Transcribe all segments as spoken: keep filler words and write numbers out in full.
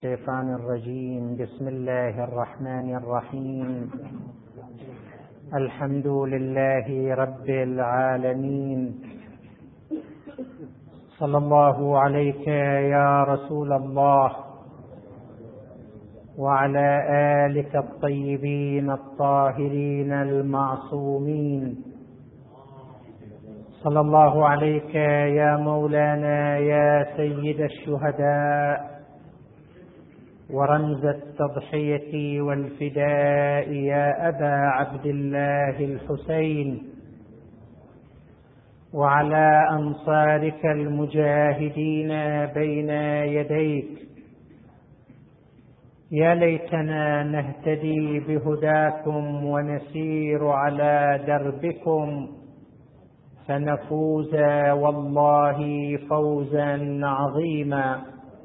الشيطان الرجيم. بسم الله الرحمن الرحيم. الحمد لله رب العالمين. صلى الله عليك يا رسول الله وعلى آلك الطيبين الطاهرين المعصومين. صلى الله عليك يا مولانا يا سيد الشهداء ورمز التضحية والفداء يا أبا عبد الله الحسين، وعلى أنصارك المجاهدين بين يديك. يا ليتنا نهتدي بهداكم ونسير على دربكم فنفوز والله فوزا عظيما.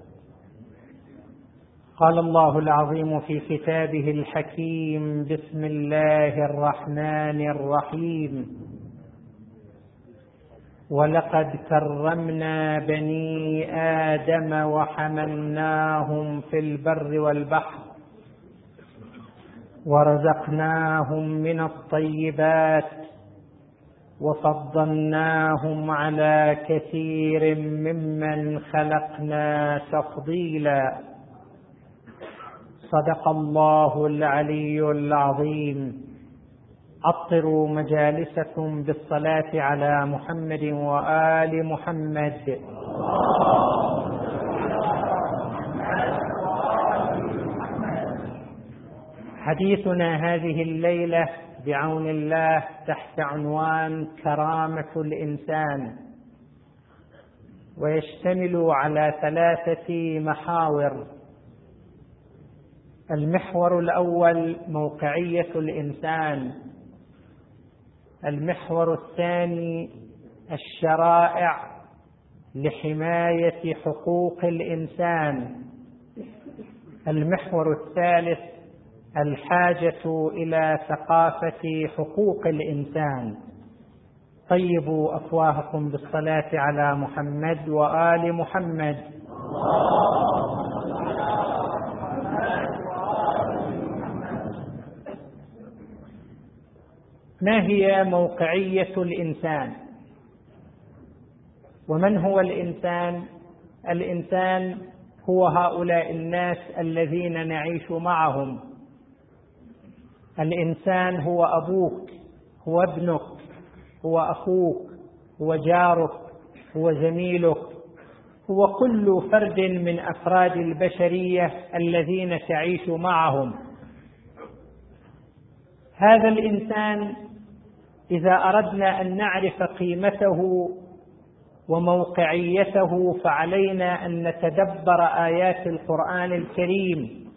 قال الله العظيم في كتابه الحكيم: بسم الله الرحمن الرحيم. ولقد كرمنا بني آدم وحملناهم في البر والبحر ورزقناهم من الطيبات وفضلناهم على كثير ممن خلقنا تفضيلا. صدق الله العلي العظيم. أطروا مجالسكم بالصلاة على محمد وآل محمد. حديثنا هذه الليلة بعون الله تحت عنوان كرامة الإنسان، ويشتمل على ثلاثة محاور. المحور الأول موقعية الإنسان، المحور الثاني الشرائع لحماية حقوق الإنسان، المحور الثالث الحاجة إلى ثقافة حقوق الإنسان. طيبوا أفواهكم بالصلاة على محمد وآل محمد. ما هي موقعية الإنسان؟ ومن هو الإنسان؟ الإنسان هو هؤلاء الناس الذين نعيش معهم. الإنسان هو أبوك، هو ابنك، هو أخوك، هو جارك، هو زميلك، هو كل فرد من أفراد البشرية الذين تعيش معهم. هذا الإنسان إذا أردنا أن نعرف قيمته وموقعيته فعلينا أن نتدبر آيات القرآن الكريم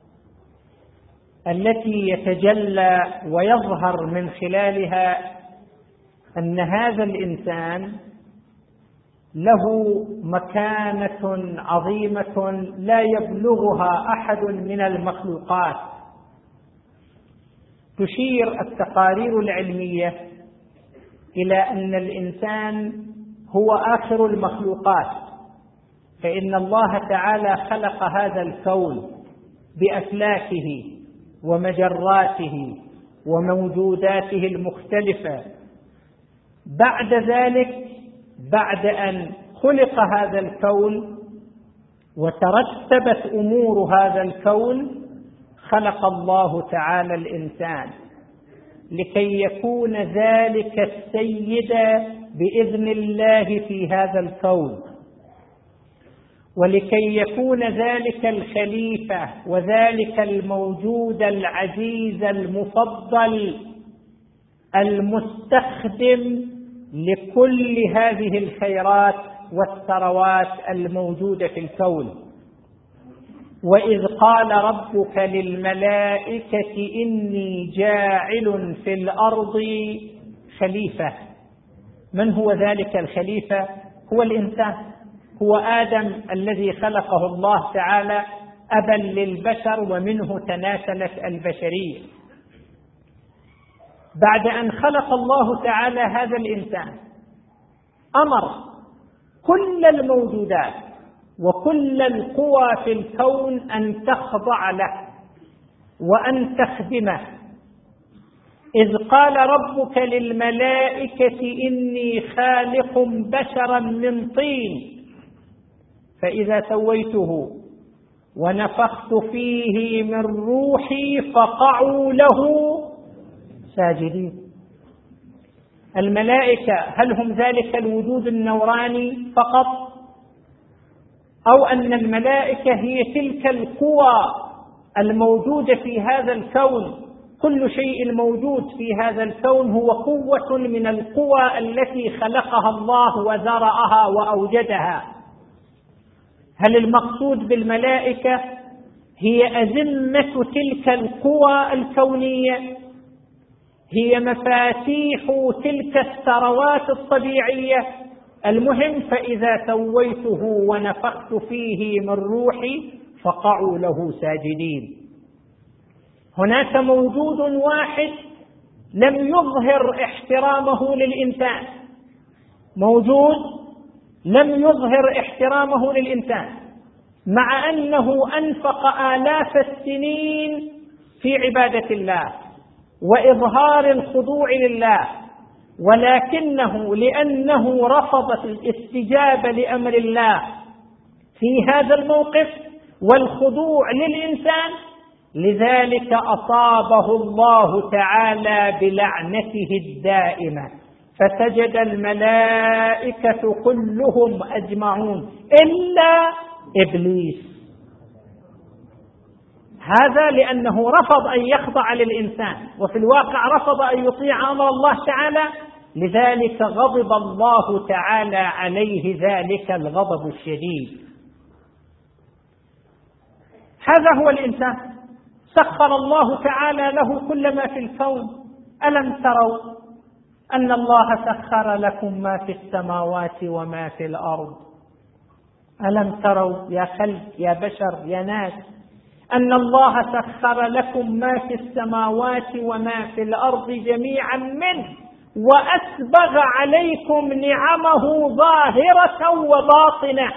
التي يتجلى ويظهر من خلالها أن هذا الإنسان له مكانة عظيمة لا يبلغها أحد من المخلوقات. تشير التقارير العلمية إلى أن الإنسان هو آخر المخلوقات، فإن الله تعالى خلق هذا الكون بأفلاكه ومجراته وموجوداته المختلفة. بعد ذلك، بعد أن خلق هذا الكون وترتبت أمور هذا الكون، خلق الله تعالى الإنسان لكي يكون ذلك السيد بإذن الله في هذا الكون، ولكي يكون ذلك الخليفة وذلك الموجود العزيز المفضل المستخدم لكل هذه الخيرات والثروات الموجودة في الكون. وإذ قال ربك للملائكة إني جاعل في الأرض خليفة. من هو ذلك الخليفة؟ هو الإنسان، هو آدم الذي خلقه الله تعالى أبا للبشر ومنه تناسلت البشرية. بعد أن خلق الله تعالى هذا الإنسان أمر كل الموجودات وكل القوى في الكون أن تخضع له وأن تخدمه. إذ قال ربك للملائكة إني خالق بشرا من طين فإذا سويته ونفخت فيه من روحي فقعوا له ساجدين. الملائكة هل هم ذلك الوجود النوراني فقط، أو أن الملائكة هي تلك القوى الموجودة في هذا الكون؟ كل شيء موجود في هذا الكون هو قوة من القوى التي خلقها الله وذرأها وأوجدها. هل المقصود بالملائكة هي أزمة تلك القوى الكونية، هي مفاتيح تلك الثروات الطبيعية؟ المهم فإذا سويته ونفخت فيه من روحي فقعوا له ساجدين. هناك موجود واحد لم يظهر احترامه للإنسان، موجود لم يظهر احترامه للإنسان مع أنه أنفق آلاف السنين في عبادة الله وإظهار الخضوع لله، ولكنه لأنه رفض الاستجابة لأمر الله في هذا الموقف والخضوع للإنسان، لذلك أصابه الله تعالى بلعنته الدائمة، فسجد الملائكة كلهم أجمعون إلا إبليس. هذا لأنه رفض أن يخضع للإنسان، وفي الواقع رفض أن يطيع أمر الله تعالى، لذلك غضب الله تعالى عليه ذلك الغضب الشديد. هذا هو الإنسان، سخر الله تعالى له كل ما في الكون. ألم تروا أن الله سخر لكم ما في السماوات وما في الأرض؟ ألم تروا يا خلق يا بشر يا ناس أن الله سخر لكم ما في السماوات وما في الأرض جميعا منه وأسبغ عليكم نعمه ظاهرة وباطنة.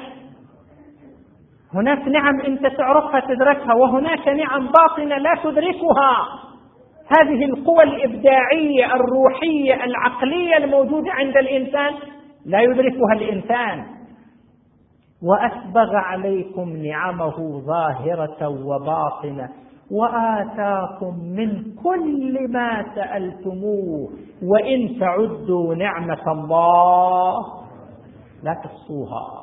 هناك نعم أنت تعرفها تدركها، وهناك نعم باطنة لا تدركها. هذه القوى الإبداعية الروحية العقلية الموجودة عند الإنسان لا يدركها الإنسان. وأسبغ عليكم نعمه ظاهرة وباطنة وآتاكم من كل ما سألتموه وإن تعدوا نعمة الله لا تحصوها.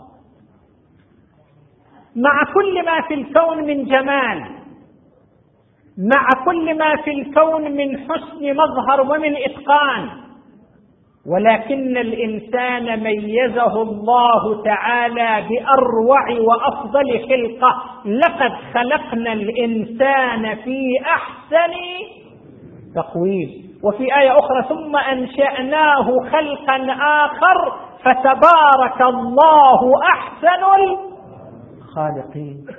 مع كل ما في الكون من جمال، مع كل ما في الكون من حسن مظهر ومن إتقان، ولكن الإنسان ميزه الله تعالى بأروع وأفضل خلقة. لقد خلقنا الإنسان في أحسن تقويم. وفي آية أخرى ثم أنشأناه خلقا آخر فتبارك الله أحسن الخالقين.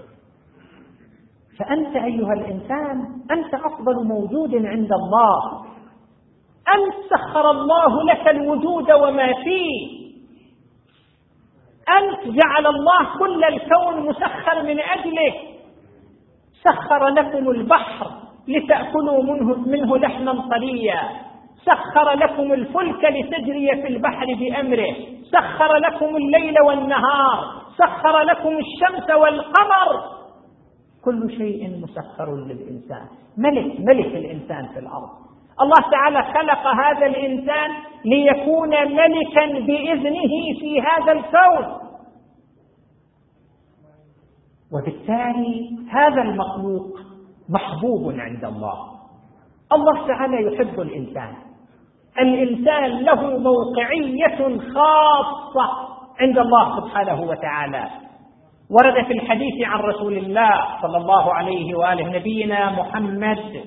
فأنت أيها الإنسان أنت أفضل موجود عند الله. أنت سخر الله لك الوجود وما فيه، أنت جعل الله كل الكون مسخر من أجلك. سخر لكم البحر لتأكلوا منه, منه لحما طريا، سخر لكم الفلك لتجري في البحر بأمره، سخر لكم الليل والنهار، سخر لكم الشمس والقمر. كل شيء مسخر للإنسان. ملك ملك الإنسان في الأرض. الله تعالى خلق هذا الإنسان ليكون ملكا بإذنه في هذا الكون، وبالتالي هذا المخلوق محبوب عند الله. الله تعالى يحب الإنسان. الإنسان له موقعية خاصة عند الله سبحانه وتعالى. ورد في الحديث عن رسول الله صلى الله عليه وآله نبينا محمد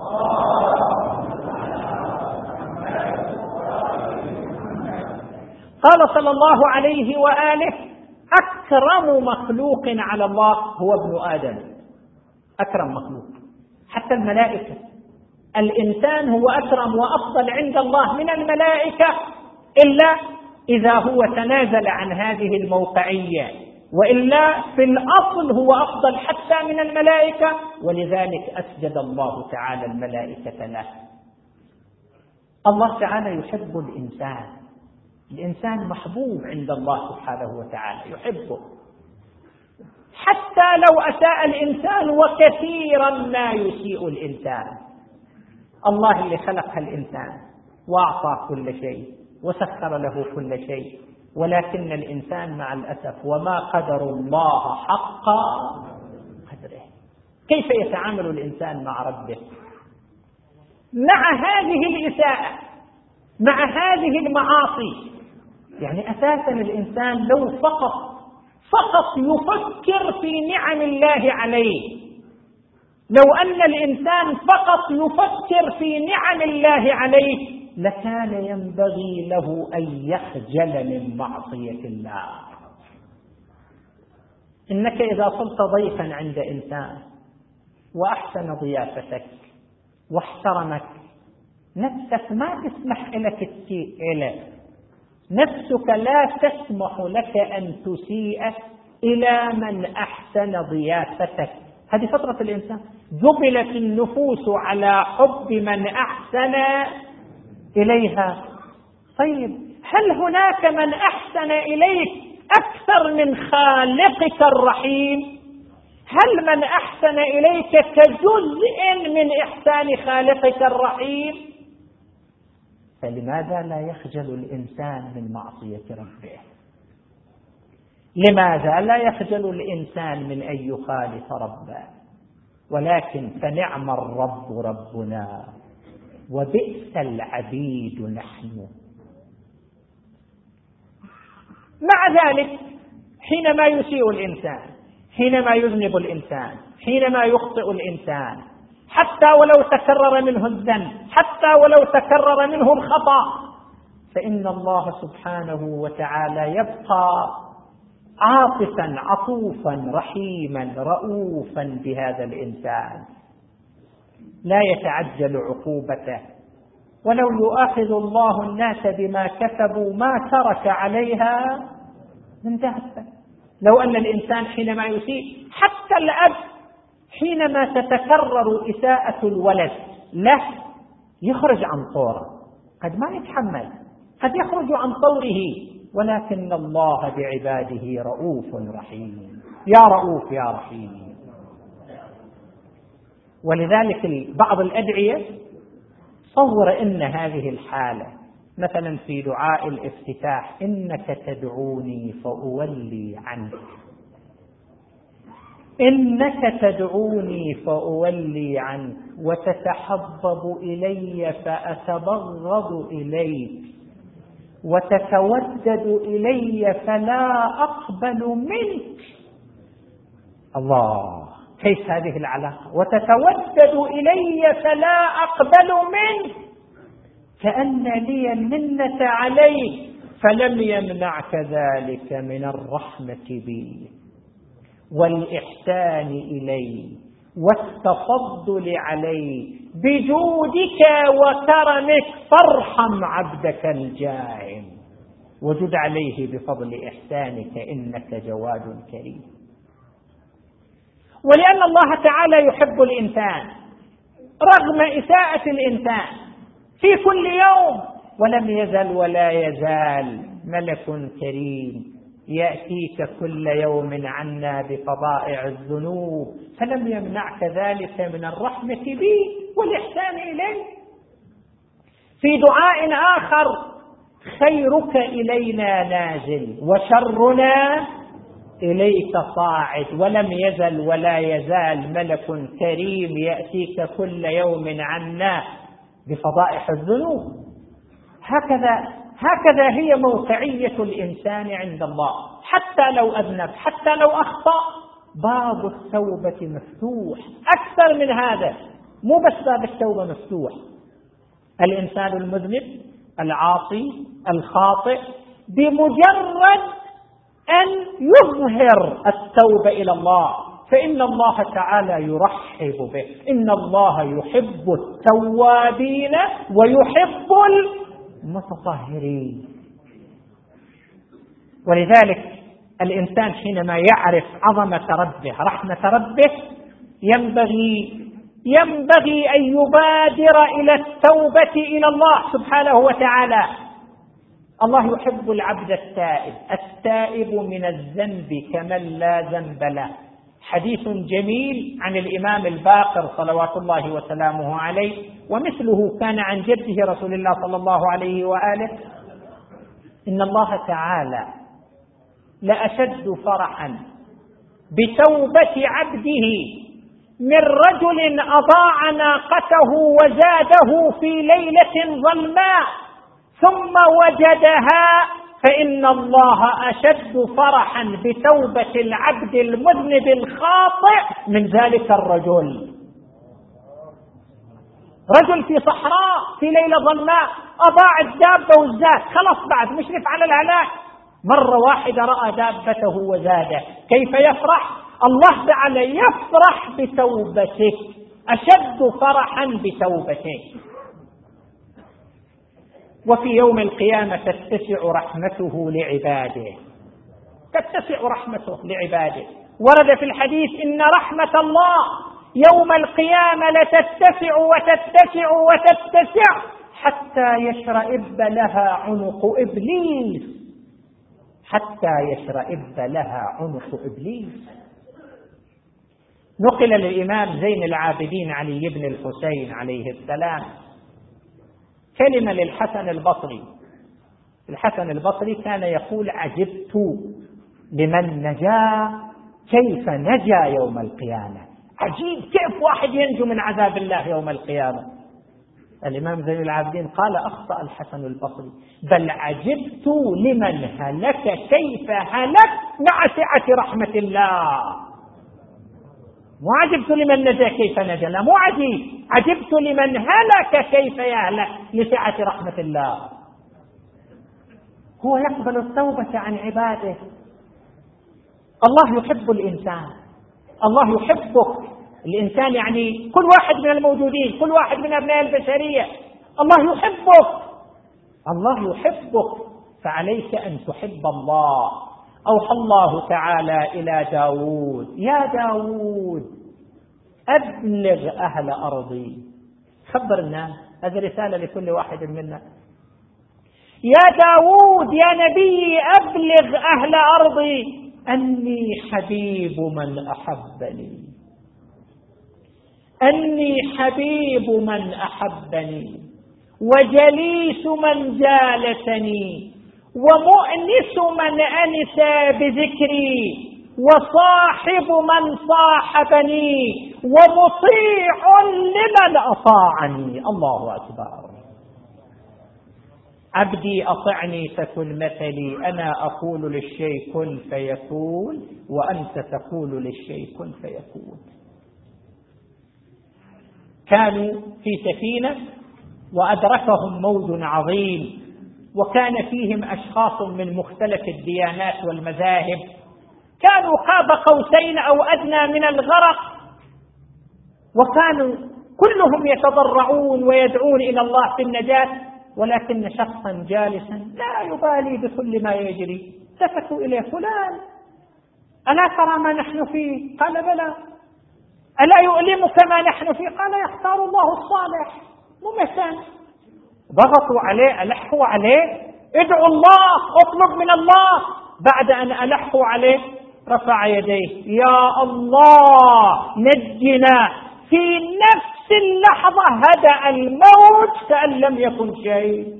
قال صلى الله عليه وآله: أكرم مخلوق على الله هو ابن آدم. أكرم مخلوق، حتى الملائكة. الإنسان هو أكرم وأفضل عند الله من الملائكة إلا إذا هو تنازل عن هذه الموقعية وإلا في الأصل هو أفضل حتى من الملائكة، ولذلك أسجد الله تعالى الملائكة له. الله تعالى يحب الإنسان، الإنسان محبوب عند الله سبحانه وتعالى، يحبه حتى لو أساء الإنسان، وكثيرا ما يسيء الإنسان. الله اللي خلق الإنسان وأعطى كل شيء وسخر له كل شيء، ولكن الإنسان مع الأسف وما قدر الله حق قدره. كيف يتعامل الإنسان مع ربه مع هذه الإساءة، مع هذه المعاصي؟ يعني أساسا الإنسان لو فقط فقط يفكر في نعم الله عليه، لو أن الإنسان فقط يفكر في نعم الله عليه لكان ينبغي له أن يخجل من معصية الله. إنك إذا صرت ضيفا عند إنسان وأحسن ضيافتك واحترمك، نفسك ما تسمح لك تسيء إليه، نفسك لا تسمح لك أن تسيء إلى من أحسن ضيافتك. هذه فطرة الإنسان، جبلت النفوس على حب من أحسن إليها. طيب هل هناك من أحسن إليك أكثر من خالقك الرحيم؟ هل من أحسن إليك كجزء من إحسان خالقك الرحيم؟ فلماذا لا يخجل الإنسان من معصية ربه؟ لماذا لا يخجل الإنسان من أن يخالف ربه؟ ولكن فنعم الرب ربنا وبئس العبيد نحن. مع ذلك حينما يسيء الإنسان، حينما يذنب الإنسان، حينما يخطئ الإنسان، حتى ولو تكرر منه الذنب، حتى ولو تكرر منه الخطأ، فإن الله سبحانه وتعالى يبقى عاطفا عطوفا رحيما رؤوفا بهذا الإنسان، لا يتعجل عقوبته. ولو يؤاخذ الله الناس بما كسبوا ما ترك عليها من دابة. لو أن الإنسان حينما يسيء، حتى الأب حينما تتكرر إساءة الولد له يخرج عن طوره، قد ما يتحمل، قد يخرج عن طوره، ولكن الله بعباده رؤوف رحيم. يا رؤوف يا رحيم. ولذلك بعض الأدعية صور إن هذه الحالة مثلا في دعاء الافتتاح: إنك تدعوني فأولي عنك، إنك تدعوني فأولي عنك، وتتحبب إلي فأتبغض إليك، وتتودد إلي فلا أقبل منك. الله، كيف هذه العلاقة؟ وتتودد إلي فلا أقبل منك، كأن لي المنة عليك، فلم يمنعك ذلك من الرحمة بي والإحسان إلي والتفضل علي بجودك وكرمك، فارحم عبدك الجائع وجد عليه بفضل إحسانك إنك جواد كريم. ولأن الله تعالى يحب الإنسان رغم إساءة الإنسان في كل يوم، ولم يزل ولا يزال ملك كريم يأتيك كل يوم عنا بفضائع الذنوب، فلم يمنعك ذلك من الرحمة بي والإحسان إليه. في دعاء آخر: خيرك إلينا نازل وشرنا إليك صاعد، ولم يزل ولا يزال ملك كريم يأتيك كل يوم عنا بفضائح الذنوب. هكذا هكذا هي موقعية الإنسان عند الله، حتى لو أذنب، حتى لو أخطأ، باب التوبة مفتوح. أكثر من هذا، مو بس باب التوبة مفتوح، الإنسان المذنب العاصي الخاطئ بمجرد أن يظهر التوبة إلى الله فإن الله تعالى يرحب به. إن الله يحب التوابين ويحب المتطهرين. ولذلك الإنسان حينما يعرف عظمة ربه رحمة ربه ينبغي ينبغي أن يبادر إلى التوبة إلى الله سبحانه وتعالى. الله يحب العبد التائب، التائب من الذنب كمن لا ذنب له. حديث جميل عن الإمام الباقر صلوات الله وسلامه عليه، ومثله كان عن جده رسول الله صلى الله عليه وآله: إن الله تعالى لأشد فرحا بتوبة عبده من رجل أضاع ناقته وزاده في ليلة ظلماء ثم وجدها، فإن الله أشد فرحا بتوبة العبد المذنب الخاطئ من ذلك الرجل. رجل في صحراء في ليلة ظلماء أضاع الدابة والزاد، خلص بعد مشرف على الهلاك، مرة واحدة رأى دابته وزاده، كيف يفرح؟ الله تعالى يفرح بتوبتك، أشد فرحا بتوبتك. وفي يوم القيامة تتسع رحمته لعباده، تتسع رحمته لعباده. ورد في الحديث: إن رحمة الله يوم القيامة لتتسع وتتسع وتتسع حتى يشرئب لها عنق إبليس، حتى يشرئب لها عنق إبليس. نقل للإمام زين العابدين علي بن الحسين عليه السلام كلمة للحسن البصري. الحسن البصري كان يقول: عجبت لمن نجا كيف نجا يوم القيامة. عجيب كيف واحد ينجو من عذاب الله يوم القيامة. الإمام زين العابدين قال: أخطأ الحسن البصري، بل عجبت لمن هلك كيف هلك مع سعة رحمة الله. مو عجبت لمن نجا كيف نجا، لا، مو عجيب، عجبت لمن هلك كيف يهلك لسعة رحمة الله. هو يقبل التوبة عن عباده. الله يحب الإنسان، الله يحبك. الإنسان يعني كل واحد من الموجودين، كل واحد من أبناء البشرية، الله يحبك، الله يحبك، فعليك أن تحب الله. أوحى الله تعالى إلى داود: يا داود أبلغ أهل أرضي. خبر الناس، هذه رسالة لكل واحد منا. يا داود يا نبي أبلغ أهل أرضي أني حبيب من أحبني، أني حبيب من أحبني، وجليس من جالسني، ومؤنس من أنس بذكري، وصاحب من صاحبني، ومطيع لمن أطاعني. الله أكبر. عبدي أطعني فكن مثلي، أنا أقول للشيء كن فيكون، وأنت تقول للشيء كن فيكون. كانوا في سفينة وأدركهم موج عظيم، وكان فيهم أشخاص من مختلف الديانات والمذاهب، كانوا قاب قوسين أو أدنى من الغرق، وكانوا كلهم يتضرعون ويدعون إلى الله في النجاة، ولكن شخصا جالسا لا يبالي بكل ما يجري التفتوا إليه: فلان ألا ترى ما نحن فيه؟ قال: بلى. ألا يؤلمك ما نحن فيه؟ قال: يختار الله الصالح. ممثل. ضغطوا عليه، ألحوا عليه: ادعوا الله، اطلب من الله. بعد أن ألحوا عليه رفع يديه: يا الله نجنا. في نفس اللحظة هدأ الموت كأن لم يكن شيء.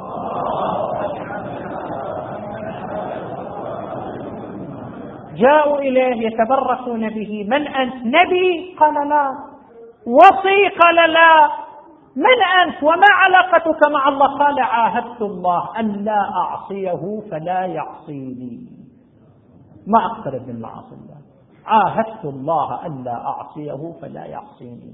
جاءوا إليه يتبركون به: من أنت؟ نبي؟ قال: لا. وصي؟ قال: لا. من أنت وما علاقتك مع الله؟ قال: عاهدت الله أن لا أعصيه فلا يعصيني، ما أقترب من معاصي الله، عاهدت الله أن لا أعصيه فلا يعصيني.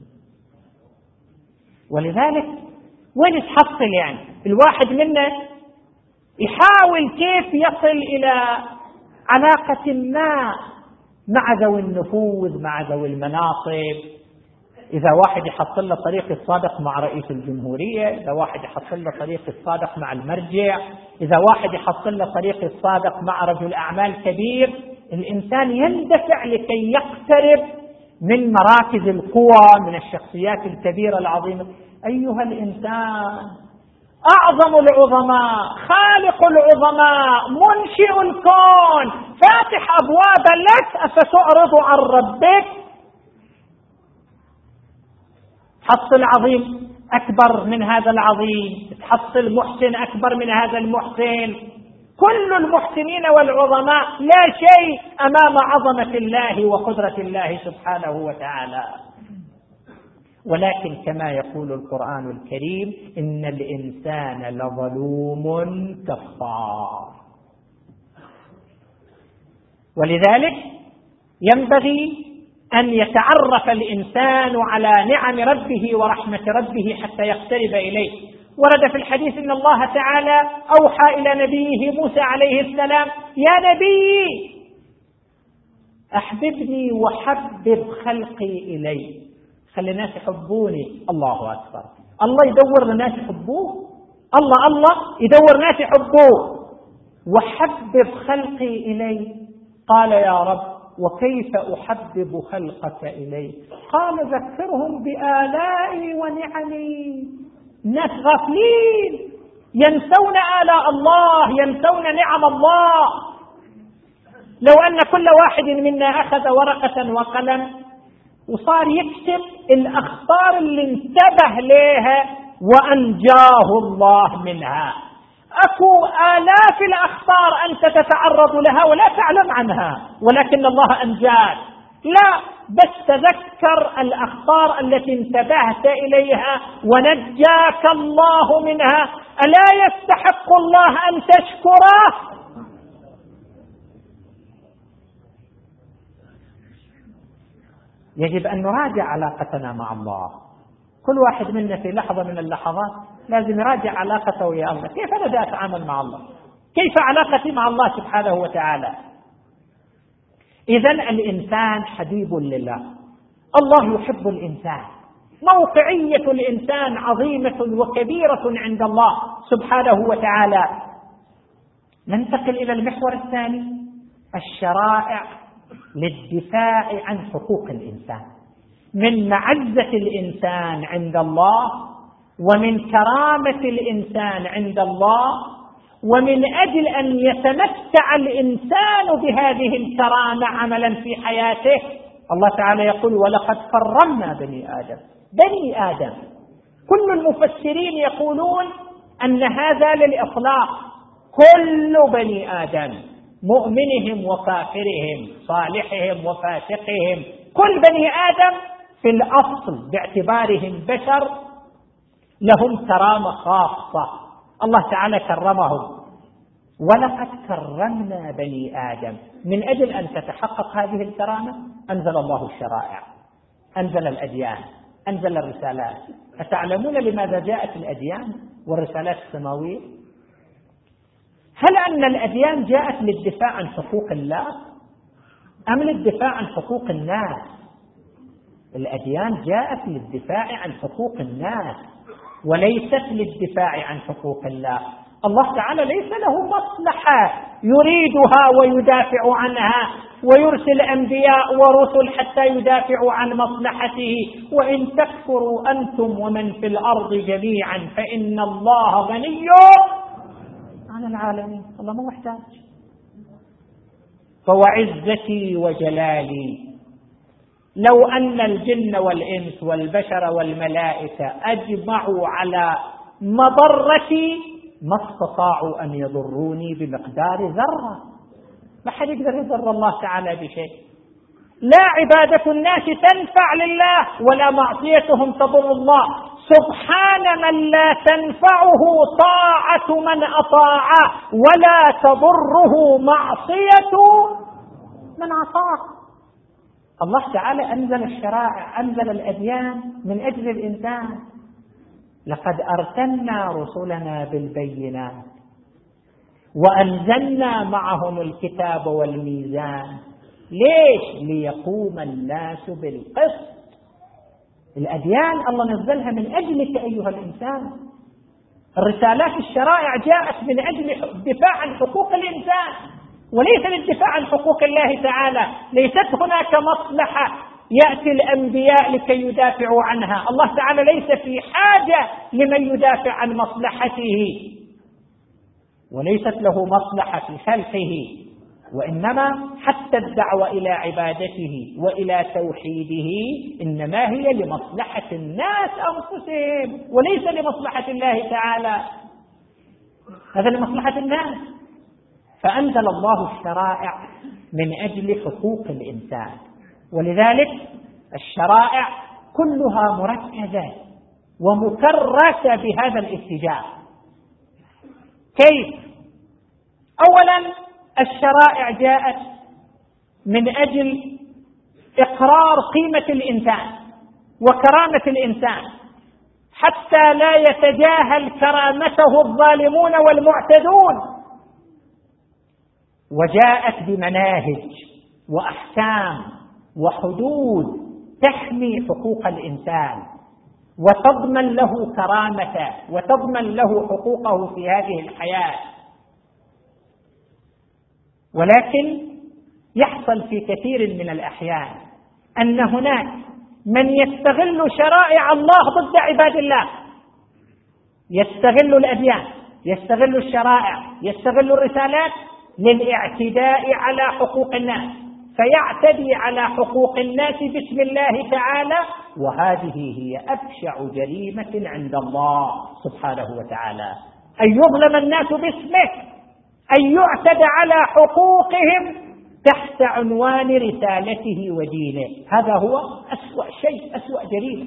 ولذلك وين تحصل يعني الواحد منا يحاول كيف يصل إلى علاقة ما مع ذوي النفوذ، مع ذوي المناصب، إذا واحد يحصل له طريق الصادق مع رئيس الجمهورية، إذا واحد يحصل له طريق الصادق مع المرجع، إذا واحد يحصل له طريق الصادق مع رجل أعمال كبير، الإنسان يندفع لكي يقترب من مراكز القوى، من الشخصيات الكبيرة العظيمة. أيها الإنسان، أعظم العظماء، خالق العظماء، منشئ الكون، فاتح أبواب لك، أفتعرض عن ربك؟ تحصل عظيم أكبر من هذا العظيم، تحصل محسن أكبر من هذا المحسن. كل المحسنين والعظماء لا شيء أمام عظمة الله وقدرة الله سبحانه وتعالى. ولكن كما يقول القرآن الكريم: إن الإنسان لظلوم كفار. ولذلك ينبغي أن يتعرف الإنسان على نعم ربه ورحمة ربه حتى يقترب إليه. ورد في الحديث إن الله تعالى أوحى إلى نبيه موسى عليه السلام: يا نبي أحببني وحبب خلقي إلي. خلي الناس يحبوني. الله أكبر. الله يدور الناس يحبوه. الله الله يدور الناس يحبوه. وحبب خلقي إلي. قال: يا رب وكيف أحبب خلقك إلي؟ قال: ذكرهم بآلائي ونعمي. الناس غافلين، ينسون آلاء الله، ينسون نعم الله. لو أن كل واحد منا أخذ ورقة وقلم وصار يكتب الأخطار اللي انتبه لها وأنجاه الله منها. أكو آلاف الأخطار أنت تتعرض لها ولا تعلم عنها، ولكن الله أنجاك. لا، بس تذكر الأخطار التي انتبهت إليها ونجاك الله منها. ألا يستحق الله أن تشكره؟ يجب أن نراجع علاقتنا مع الله. كل واحد منا في لحظة من اللحظات لازم يراجع علاقته ويا الله. كيف أنا أتعامل مع الله؟ كيف علاقتي مع الله سبحانه وتعالى؟ إذن الإنسان حبيب لله، الله يحب الإنسان. موقعية الإنسان عظيمة وكبيرة عند الله سبحانه وتعالى. ننتقل إلى المحور الثاني: الشرائع للدفاع عن حقوق الإنسان. من معزة الإنسان عند الله، ومن كرامة الإنسان عند الله، ومن أجل أن يتمتع الإنسان بهذه الكرامة عملا في حياته، الله تعالى يقول: ولقد كرمنا بني آدم. بني آدم، كل المفسرين يقولون أن هذا للإطلاق، كل بني آدم، مؤمنهم وكافرهم، صالحهم وفاسقهم، كل بني آدم في الأصل باعتبارهم بشر لهم كرامة خاصة. الله تعالى كرمهم. ولقد كرمنا بني آدم. من أجل أن تتحقق هذه الكرامة أنزل الله الشرائع، أنزل الأديان، أنزل الرسالات. أتعلمون لماذا جاءت الأديان والرسالات السماوية؟ هل أن الأديان جاءت للدفاع عن حقوق الله أم للدفاع عن حقوق الناس؟ الأديان جاءت للدفاع عن حقوق الناس وليست للدفاع عن حقوق الله. الله تعالى ليس له مصلحة يريدها ويدافع عنها ويرسل أنبياء ورسل حتى يدافعوا عن مصلحته. وإن تكفروا أنتم ومن في الأرض جميعا فإن الله غني عن العالمين. الله مو محتاج. فوعزتي وجلالي لو أن الجن والإنس والبشر والملائكة أجمعوا على مضرتي ما استطاعوا أن يضروني بمقدار ذرة. ما حد يقدر يضر الله تعالى بشيء. لا عبادة الناس تنفع لله ولا معصيتهم تضر الله. سبحان من لا تنفعه طاعة من أطاعه ولا تضره معصية من عصاه. الله تعالى أنزل الشرائع، أنزل الأديان من أجل الإنسان. لقد أرسلنا رسلنا بالبينات وأنزلنا معهم الكتاب والميزان. ليش؟ ليقوم الناس بالقسط. الأديان الله نزلها من أجلك أيها الإنسان. الرسالات الشرائع جاءت من أجل الدفاع عن حقوق الإنسان وليس للدفاع عن حقوق الله تعالى. ليست هناك مصلحة يأتي الأنبياء لكي يدافعوا عنها. الله تعالى ليس في حاجة لمن يدافع عن مصلحته، وليست له مصلحة في خلقه، وإنما حتى الدعوة إلى عبادته وإلى توحيده إنما هي لمصلحة الناس أنفسهم وليس لمصلحة الله تعالى. هذا لمصلحة الناس. فأنزل الله الشرائع من أجل حقوق الإنسان، ولذلك الشرائع كلها مركزة ومكرسة بهذا الاتجاه. كيف؟ أولا الشرائع جاءت من أجل إقرار قيمة الإنسان وكرامة الإنسان حتى لا يتجاهل كرامته الظالمون والمعتدون، وجاءت بمناهج وأحكام وحدود تحمي حقوق الإنسان وتضمن له كرامته وتضمن له حقوقه في هذه الحياة. ولكن يحصل في كثير من الأحيان أن هناك من يستغل شرائع الله ضد عباد الله، يستغل الأديان، يستغل الشرائع، يستغل الرسالات للاعتداء على حقوق الناس، فيعتدي على حقوق الناس باسم الله تعالى، وهذه هي أبشع جريمة عند الله سبحانه وتعالى، أن يظلم الناس باسمه، أن يعتدى على حقوقهم تحت عنوان رسالته ودينه. هذا هو أسوأ شيء، أسوأ جريمة.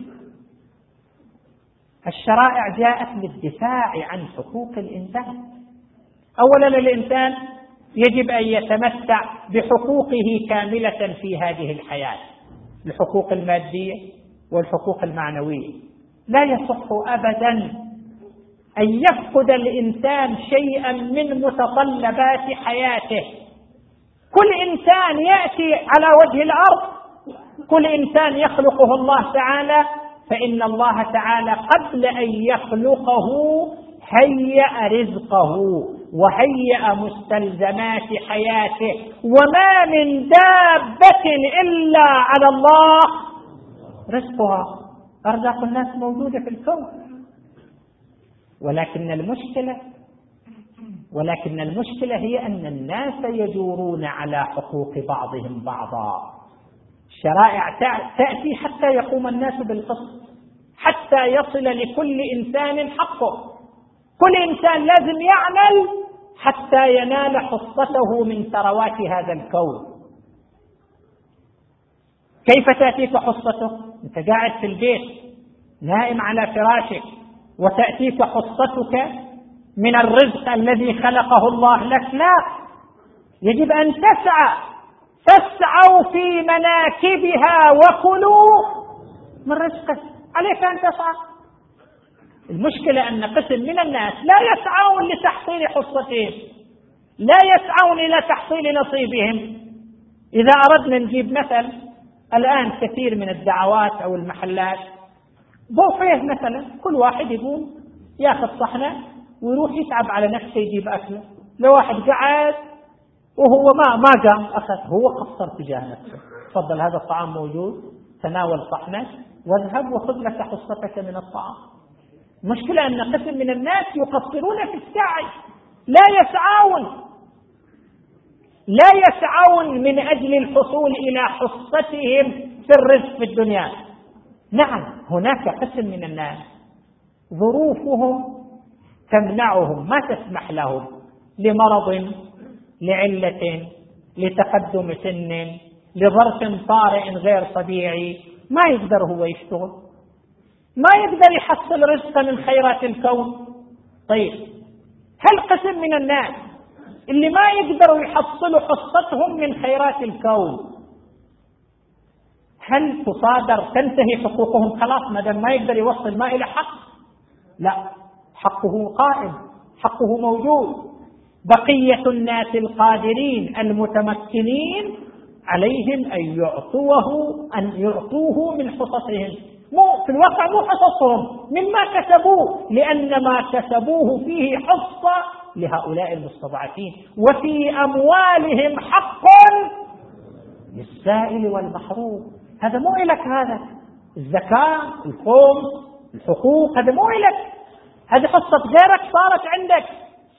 الشرائع جاءت للدفاع عن حقوق الإنسان. أولا الإنسان يجب أن يتمتع بحقوقه كاملة في هذه الحياة، الحقوق المادية والحقوق المعنوية. لا يصح أبدا أن يفقد الإنسان شيئا من متطلبات حياته. كل إنسان يأتي على وجه الأرض، كل إنسان يخلقه الله تعالى، فإن الله تعالى قبل أن يخلقه هيأ رزقه وهيأ مستلزمات حياته، وما من دابة إلا على الله رزقها. أرزاق الناس موجودة في الكون، ولكن المشكلة ولكن المشكلة هي أن الناس يجورون على حقوق بعضهم بعضا. الشرائع تأتي حتى يقوم الناس بالقسط، حتى يصل لكل إنسان حقه. كل إنسان لازم يعمل حتى ينال حصته من ثروات هذا الكون. كيف تأتيك حصته؟ أنت قاعد في البيت نائم على فراشك وتأتيك حصتك من الرزق الذي خلقه الله لك؟ لا، يجب أن تسعى. تسعوا في مناكبها وكلوا من رزقه، عليك أن تسعى. المشكلة أن قسم من الناس لا يسعون لتحصيل حصتهم، لا يسعون إلى تحصيل نصيبهم. إذا أردنا نجيب مثل، الآن كثير من الدعوات أو المحلات ضوفيه مثلا، كل واحد يقوم ياخذ صحنه ويروح يتعب على نفسه يجيب أكله. لو واحد قعد وهو ما ما قام أخذ، هو قصر تجاه نفسه. تفضل هذا الطعام موجود، تناول صحنك واذهب وخذ لك حصتك من الطعام. المشكلة أن قسم من الناس يقصرون في السعي، لا يسعون لا يسعون من أجل الحصول إلى حصتهم في الرزق في الدنيا. نعم، هناك قسم من الناس ظروفهم تمنعهم، ما تسمح لهم، لمرض، لعلة، لتقدم سن، لظرف طارئ غير طبيعي، ما يقدر هو يشتغل، ما يقدر يحصل رزقا من خيرات الكون. طيب، هل قسم من الناس اللي ما يقدروا يحصلوا حصتهم من خيرات الكون، هل تصادر تنتهي حقوقهم خلاص ما دام ما يقدر يوصل ما إلى حق؟ لا، حقه قائم، حقه موجود. بقية الناس القادرين المتمكنين عليهم أن يعطوه أن يعطوه من حصصهم، مو في الواقع مو حصصهم مما كسبوه، لأن ما كسبوه فيه حصة لهؤلاء المستضعفين، وفي أموالهم حق للسائل والمحروم. هذا مو إلك، هذا الزكاة الخمس الحقوق هذا مو إلك، هذه قصة غيرك صارت عندك.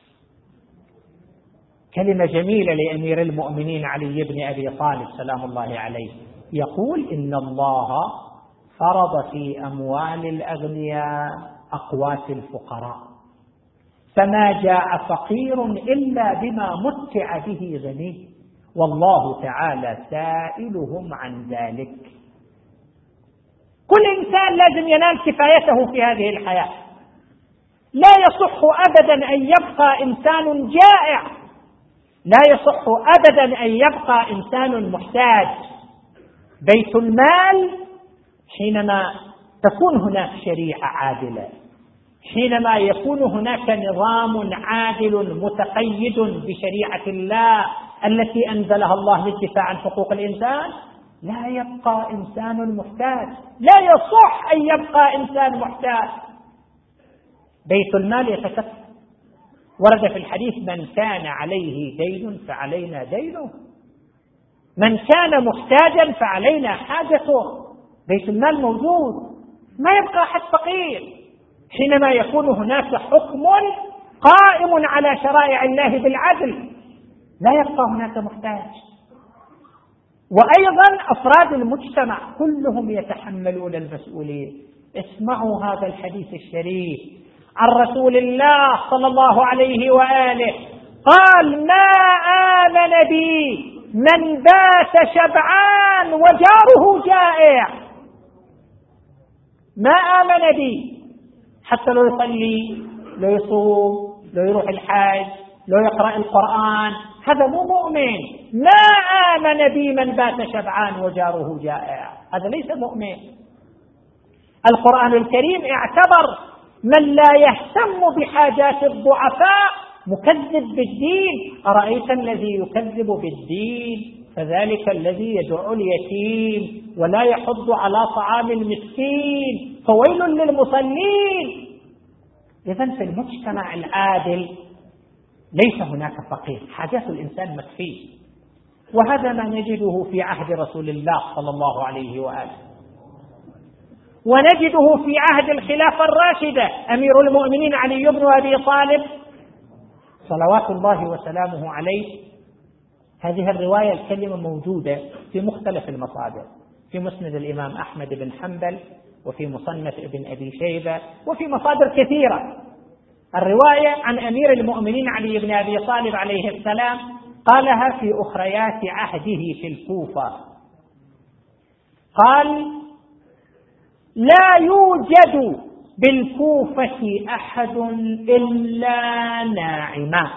كلمة جميلة لأمير المؤمنين علي بن أبي طالب سلام الله عليه، يقول إن الله فرض في أموال الأغنياء أقوات الفقراء، فما جاء فقير إلا بما متع به غني، والله تعالى سائلهم عن ذلك. كل إنسان لازم ينال كفايته في هذه الحياة. لا يصح أبدا أن يبقى إنسان جائع، لا يصح أبدا أن يبقى إنسان محتاج. بيت المال حينما تكون هناك شريعة عادلة، حينما يكون هناك نظام عادل متقيد بشريعة الله التي أنزلها الله للدفاع عن حقوق الإنسان، لا يبقى إنسان محتاج، لا يصح أن يبقى إنسان محتاج. بيت المال يتكفل. ورد في الحديث من كان عليه دين فعلينا دينه، من كان محتاجا فعلينا حاجته. بيت المال موجود، ما يبقى أحد فقير حينما يكون هناك حكم قائم على شرائع الله بالعدل، لا يبقى هناك محتاج. وأيضا أفراد المجتمع كلهم يتحملون المسؤولية. اسمعوا هذا الحديث الشريف عن رسول الله صلى الله عليه وآله، قال: ما آمن بي من بات شبعان وجاره جائع. ما آمن بي، حتى لو يصلي، لو يصوم، لو يروح الحج، لو يقرأ القرآن، هذا مو مؤمن. ما آمن بي من بات شبعان وجاره جائع، هذا ليس مؤمن. القرآن الكريم اعتبر من لا يهتم بحاجات الضعفاء مكذب بالدين. أرأيت الذي يكذب بالدين فذلك الذي يدعو اليتيم ولا يحض على طعام المسكين فويل للمصلين. إذن في المجتمع العادل ليس هناك فقير، حاجات الإنسان مكفيه. وهذا ما نجده في عهد رسول الله صلى الله عليه وآله، ونجده في عهد الخلافة الراشدة أمير المؤمنين علي بن أبي طالب صلوات الله وسلامه عليه. هذه الرواية الكلمة موجودة في مختلف المصادر، في مسند الإمام أحمد بن حنبل، وفي مصنف ابن أبي شيبة، وفي مصادر كثيرة. الرواية عن أمير المؤمنين علي بن أبي طالب عليه السلام قالها في أخريات عهده في الكوفة. قال: لا يوجد بالكوفة أحد إلا ناعما.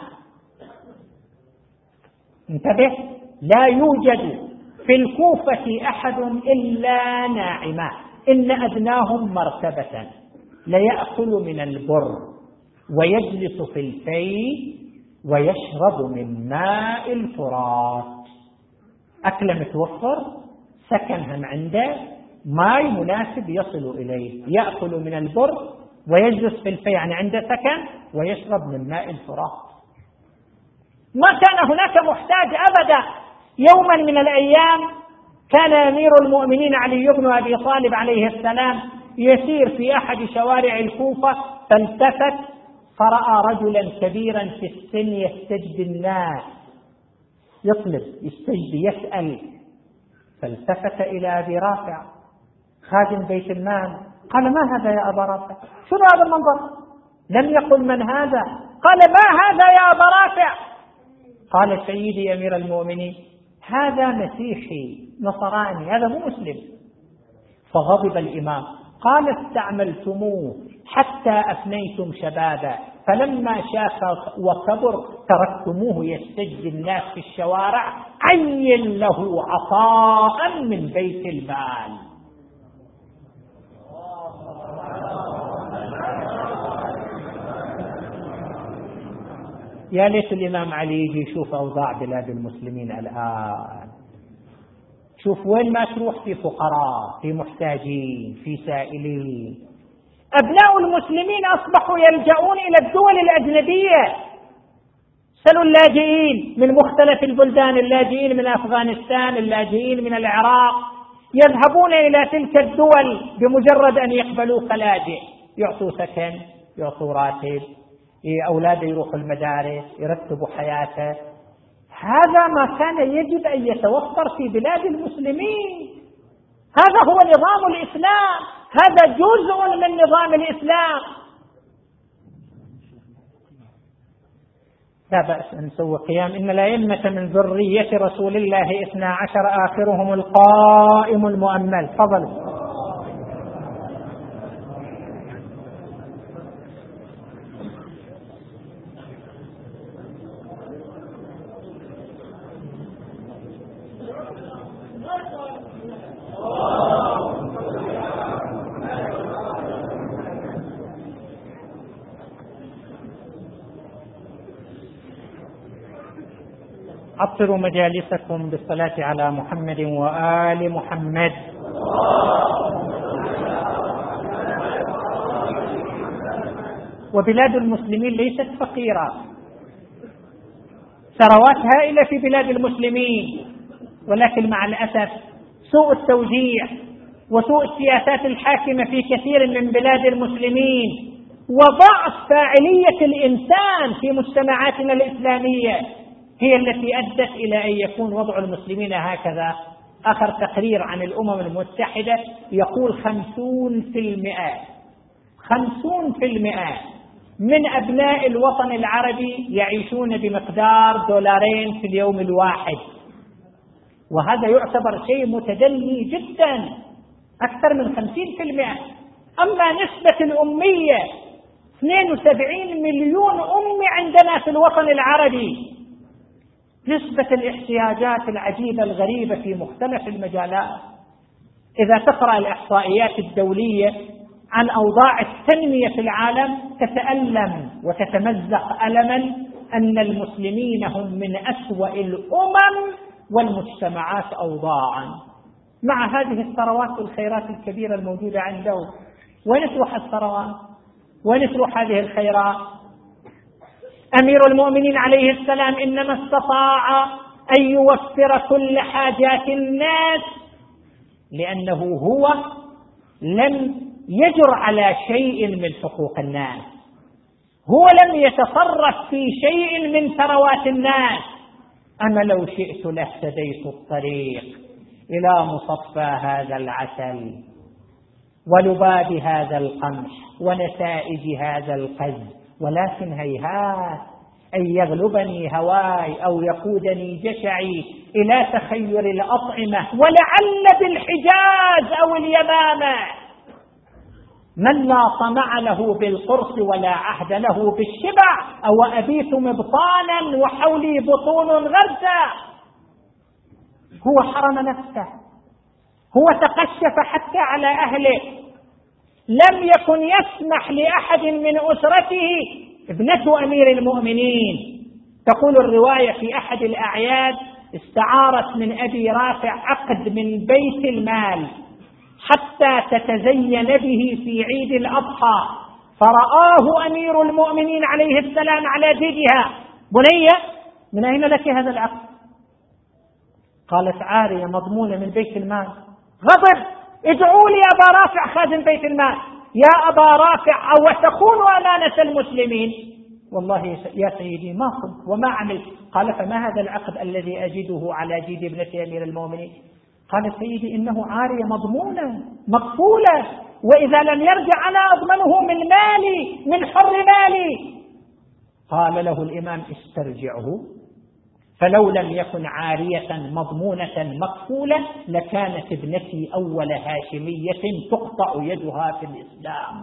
انتبه، لا يوجد في الكوفة أحد إلا ناعما، إن أدناهم مرتبة ليأكل من البر ويجلس في الفي ويشرب من ماء الفرات. أكل متوفر، سكن هم عنده، ماء مناسب يصل إليه، يأكل من البر ويجلس في الفي، يعني عنده سكن، ويشرب من ماء الفرات. ما كان هناك محتاج أبدا. يوما من الأيام كان أمير المؤمنين علي بن أبي طالب عليه السلام يسير في أحد شوارع الكوفة، فالتفت فرأى رجلا كبيرا في السن يستجدي الناس، يطلب يستجدي يسأل. فالتفت إلى أبي رافع خادم بيت المال، قال: ما هذا يا أبا رافع؟ شنو هذا المنظر؟ لم يقل من هذا، قال: ما هذا يا أبا رافع؟ قال: سيدي أمير المؤمنين، هذا مسيحي نصراني، هذا مو مسلم. فغضب الإمام، قال: استعملتموه حتى أفنيتم شبابا، فلما شاف وكبر تركتموه يستجدي الناس في الشوارع، عين له عطاء من بيت المال. يا ليت الإمام علي يجي يشوف أوضاع بلاد المسلمين الآن، شوف وين ما تروح في فقراء، في محتاجين، في سائلين. أبناء المسلمين أصبحوا يلجؤون إلى الدول الأجنبية. سلوا اللاجئين من مختلف البلدان، اللاجئين من أفغانستان، اللاجئين من العراق، يذهبون إلى تلك الدول بمجرد أن يقبلوا كلاجئ، يعطوا سكن، يعطوا راتب، أولاده يروحوا المدارس، يرتبوا حياته. هذا ما كان يجب أن يتوفر في بلاد المسلمين. هذا هو نظام الإسلام، هذا جزء من نظام الإسلام. لا بأس أن نسوي قيام. إن الأئمة من ذرية رسول الله اثنا عشر آخرهم القائم المؤمل. تفضل. عطروا مجالسكم بالصلاة على محمد وآل محمد. وبلاد المسلمين ليست فقيرة، ثروات هائلة في بلاد المسلمين، ولكن مع الأسف سوء التوزيع وسوء السياسات الحاكمة في كثير من بلاد المسلمين وضعف فاعلية الإنسان في مجتمعاتنا الإسلامية هي التي أدت إلى أن يكون وضع المسلمين هكذا. آخر تقرير عن الأمم المتحدة يقول خمسون في المئة خمسون في المئة من أبناء الوطن العربي يعيشون بمقدار دولارين في اليوم الواحد، وهذا يعتبر شيء متدني جدا، أكثر من خمسين في المئة. أما نسبة الأمية اثنين وسبعين مليون أمي عندنا في الوطن العربي. نسبة الاحتياجات العجيبة الغريبة في مختلف المجالات. إذا تقرأ الإحصائيات الدولية عن أوضاع التنمية في العالم تتألم وتتمزق ألما أن المسلمين هم من أسوأ الأمم والمجتمعات أوضاعا، مع هذه الثروات والخيرات الكبيرة الموجودة عندهم. وين تروح الثروات؟ وين تروح هذه الخيرات؟ أمير المؤمنين عليه السلام إنما استطاع أن يوفر كل حاجات الناس لأنه هو لم يجر على شيء من حقوق الناس، هو لم يتصرف في شيء من ثروات الناس. أنا لو شئت لاهتديت الطريق إلى مصفى هذا العسل ولباب هذا القمح ونتائج هذا القز، ولكن هيهات أن يغلبني هواي أو يقودني جشعي إلى تخير الأطعمة، ولعل بالحجاز أو اليمامة من لا طمع له بالقرص ولا عهد له بالشبع، أو أبيت مبطانا وحولي بطون غرزة. هو حرم نفسه، هو تقشف حتى على أهله، لم يكن يسمح لأحد من أسرته. ابنة أمير المؤمنين تقول الرواية في أحد الأعياد استعارت من أبي رافع عقد من بيت المال حتى تتزين به في عيد الأضحى، فرآه أمير المؤمنين عليه السلام على جيدها: بنية من أين لك هذا العقد؟ قالت: عارية مضمونة من بيت المال. غضب: ادعوا لي أبا رافع خازن بيت المال. يا أبا رافع، أو تخون أمانة المسلمين؟ والله يا سيدي ما كنت وما عملت. قال: فما هذا العقد الذي أجده على جيد ابنة أمير المؤمنين؟ قال: سيدي إنه عارية مضمونة مقفولة، وإذا لم يرجع أنا أضمنه من مالي، من حر مالي. قال له الإمام: استرجعه، فلو لم يكن عارية مضمونة مقفولة لكانت ابنتي أول هاشمية تقطع يدها في الإسلام.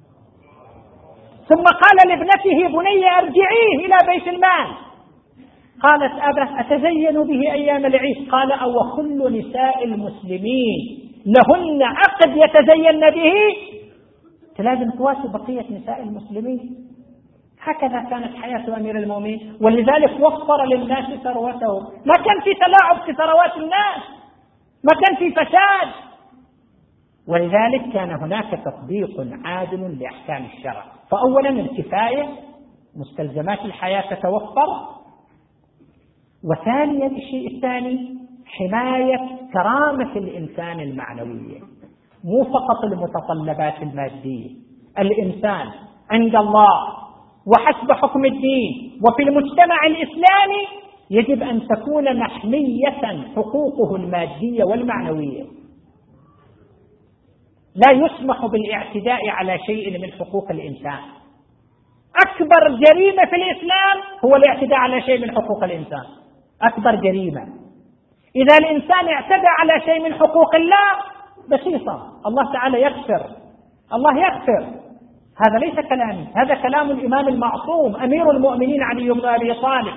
ثم قال لابنته: بني ارجعيه إلى بيت المال. قالت: أبا أتزين به أيام العيد. قال: أو كل نساء المسلمين لهن عقد يتزين به؟ لازم تواسي بقية نساء المسلمين. هكذا كانت حياة أمير المؤمنين، ولذلك وفر للناس ثروته، ما كان في تلاعب في ثروات الناس. ما كان في فساد. ولذلك كان هناك تطبيق عادل لأحكام الشرع. فأولا الكفاية، مستلزمات الحياة تتوفر. وثانيا الشيء الثاني حماية كرامة الإنسان المعنوية، مو فقط المتطلبات المادية. الإنسان عند الله وحسب حكم الدين وفي المجتمع الإسلامي يجب أن تكون محمية حقوقه المادية والمعنوية. لا يسمح بالاعتداء على شيء من حقوق الإنسان. أكبر جريمة في الإسلام هو الاعتداء على شيء من حقوق الإنسان، أكبر جريمة. إذا الإنسان اعتدى على شيء من حقوق الله بسيطة، الله تعالى يغفر، الله يغفر. هذا ليس كلامي، هذا كلام الإمام المعصوم أمير المؤمنين علي بن أبي طالب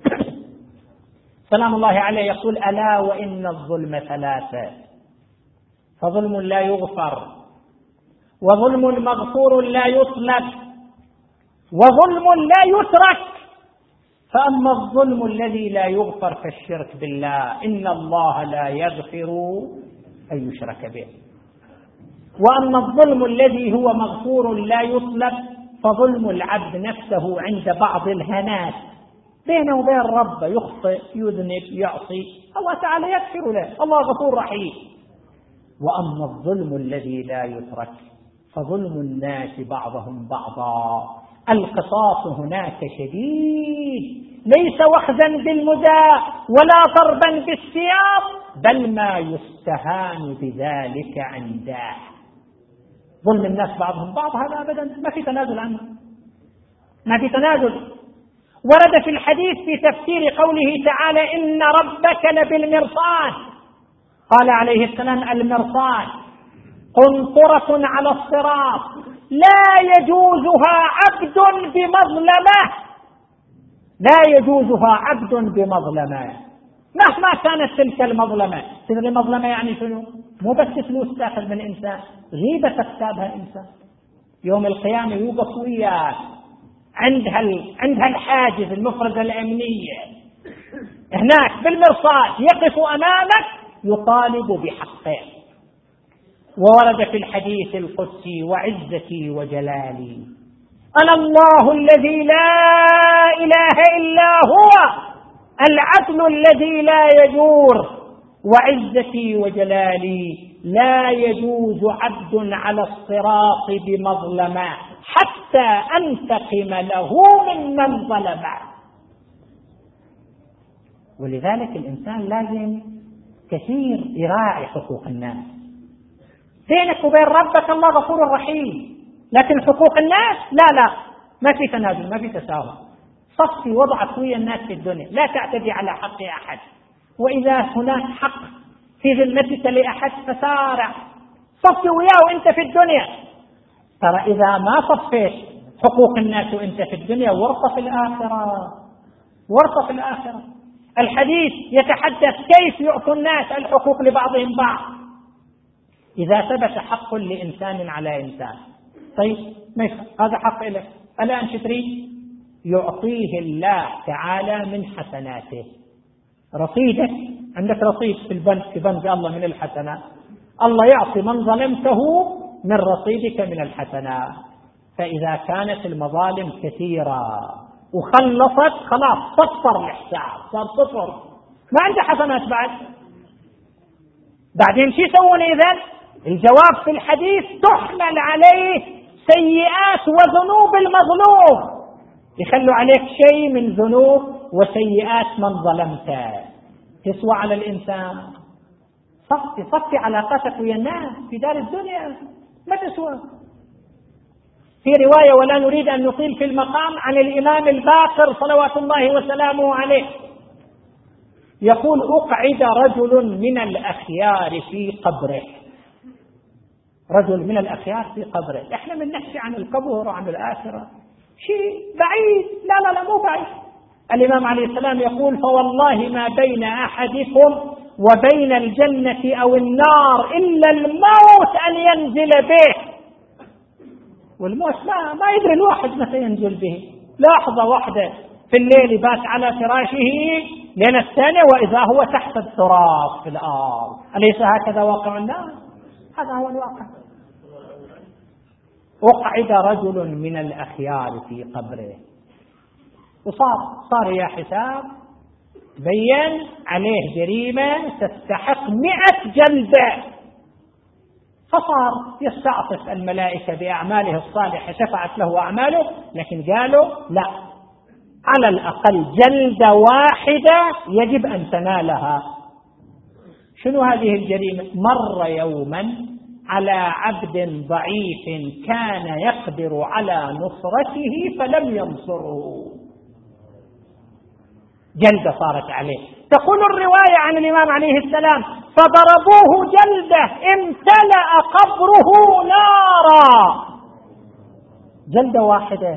سلام الله عليه، يقول: ألا وإن الظلم ثلاثة، فظلم لا يغفر، وظلم مغفور لا يطلب، وظلم لا يترك. فأما الظلم الذي لا يغفر فالشرك بالله، إن الله لا يغفر أن يشرك به. وأما الظلم الذي هو مغفور لا يطلب فظلم العبد نفسه عند بعض الهنات بينه وبين ربه، يخطئ يذنب يعصي، الله تعالى يغفر له، الله غفور رحيم. وأما الظلم الذي لا يترك فظلم الناس بعضهم بعضا، القصاص هناك شديد، ليس وخزا بالمداء ولا ضربا بالسياط، بل ما يستهان بذلك عنده. ظلم الناس بعضهم بعض هذا أبدا ما في تنازل عنه، ما في تنازل. ورد في الحديث في تفسير قوله تعالى: إن ربك لبالمرصاد، قال عليه السلام: المرصاد قنطرة على الصراط لا يجوزها عبد بمظلمة، لا يجوزها عبد بمظلمة مهما كانت تلك المظلمة. تدري المظلمة يعني شنو؟ مو بس فلوس تأخذ من إنسان، غيبة تكتابها إنسان، يوم القيامة يوقف وياك عندها عندها الحاجز المفرزة الأمنية هناك بالمرصاد، يقف أمامك يطالب بحقه. وورد في الحديث القدسي: وعزتي وجلالي أنا الله الذي لا إله إلا هو العدل الذي لا يجور، وعزتي وجلالي لا يجوز عبد على الصراط بمظلمة حتى أنتقم له ممن ظلمه. ولذلك الإنسان لازم كثير يراعي حقوق الناس. بينك وبين ربك الله غفور رحيم، لكن حقوق الناس لا لا ما في تنازل، ما في تساهل. صفي وضعك ويا الناس في الدنيا، لا تعتدي على حق أحد. وإذا هناك حق في ذمتك لأحد فسارع صفي وياه وانت في الدنيا. ترى إذا ما صفيت حقوق الناس وانت في الدنيا ورطة في الآخرة، ورطة في الآخرة. الحديث يتحدث كيف يعطوا الناس الحقوق لبعضهم بعض. إذا ثبت حق لإنسان على إنسان، طيب ماشي، هذا حق لك، الآن شو تريد؟ يعطيه الله تعالى من حسناته. رصيدك، عندك رصيد في البنك، في بنك الله من الحسنات، الله يعطي من ظلمته من رصيدك من الحسنات. فإذا كانت المظالم كثيرة وخلصت خلاص صفر الحساب، صار صفر، ما عنده حسنات بعد. بعدين شو يسوون إذن؟ الجواب في الحديث: تحمل عليه سيئات وذنوب المظلوم، يخلوا عليك شيء من ذنوب وسيئات من ظلمته. تسوى على الإنسان؟ صفي صفي علاقتك ويا الناس في دار الدنيا، ما تسوى. في رواية ولا نريد أن نطيل في المقام عن الإمام الباقر صلوات الله وسلامه عليه، يقول: أقعد رجل من الأخيار في قبره. رجل من الأخيار في قبره. احنا من نحكي عن القبر وعن الآخرة شيء بعيد، لا لا لا مو بعيد. الإمام عليه السلام يقول: فوالله ما بين أحدكم وبين الجنة أو النار إلا الموت أن ينزل به. والموت ما, ما يدري الواحد متى ينزل به. لحظة واحدة في الليل بات على فراشه لين الثانية وإذا هو تحت التراب في الأرض. أليس هكذا واقع الناس؟ هذا هو الواقع. أقعد رجل من الأخيار في قبره وصار صار يا حساب بين عليه جريمة تستحق مئة جلدة، فصار يستعطف الملائكة بأعماله الصالحة شفعت له أعماله، لكن قالوا لا، على الأقل جلدة واحدة يجب أن تنالها. شنو هذه الجريمة؟ مر يوما على عبد ضعيف كان يقدر على نصرته فلم ينصره، جلدة صارت عليه. تقول الرواية عن الإمام عليه السلام فضربوه جلدة امتلأ قبره نارا، جلدة واحدة.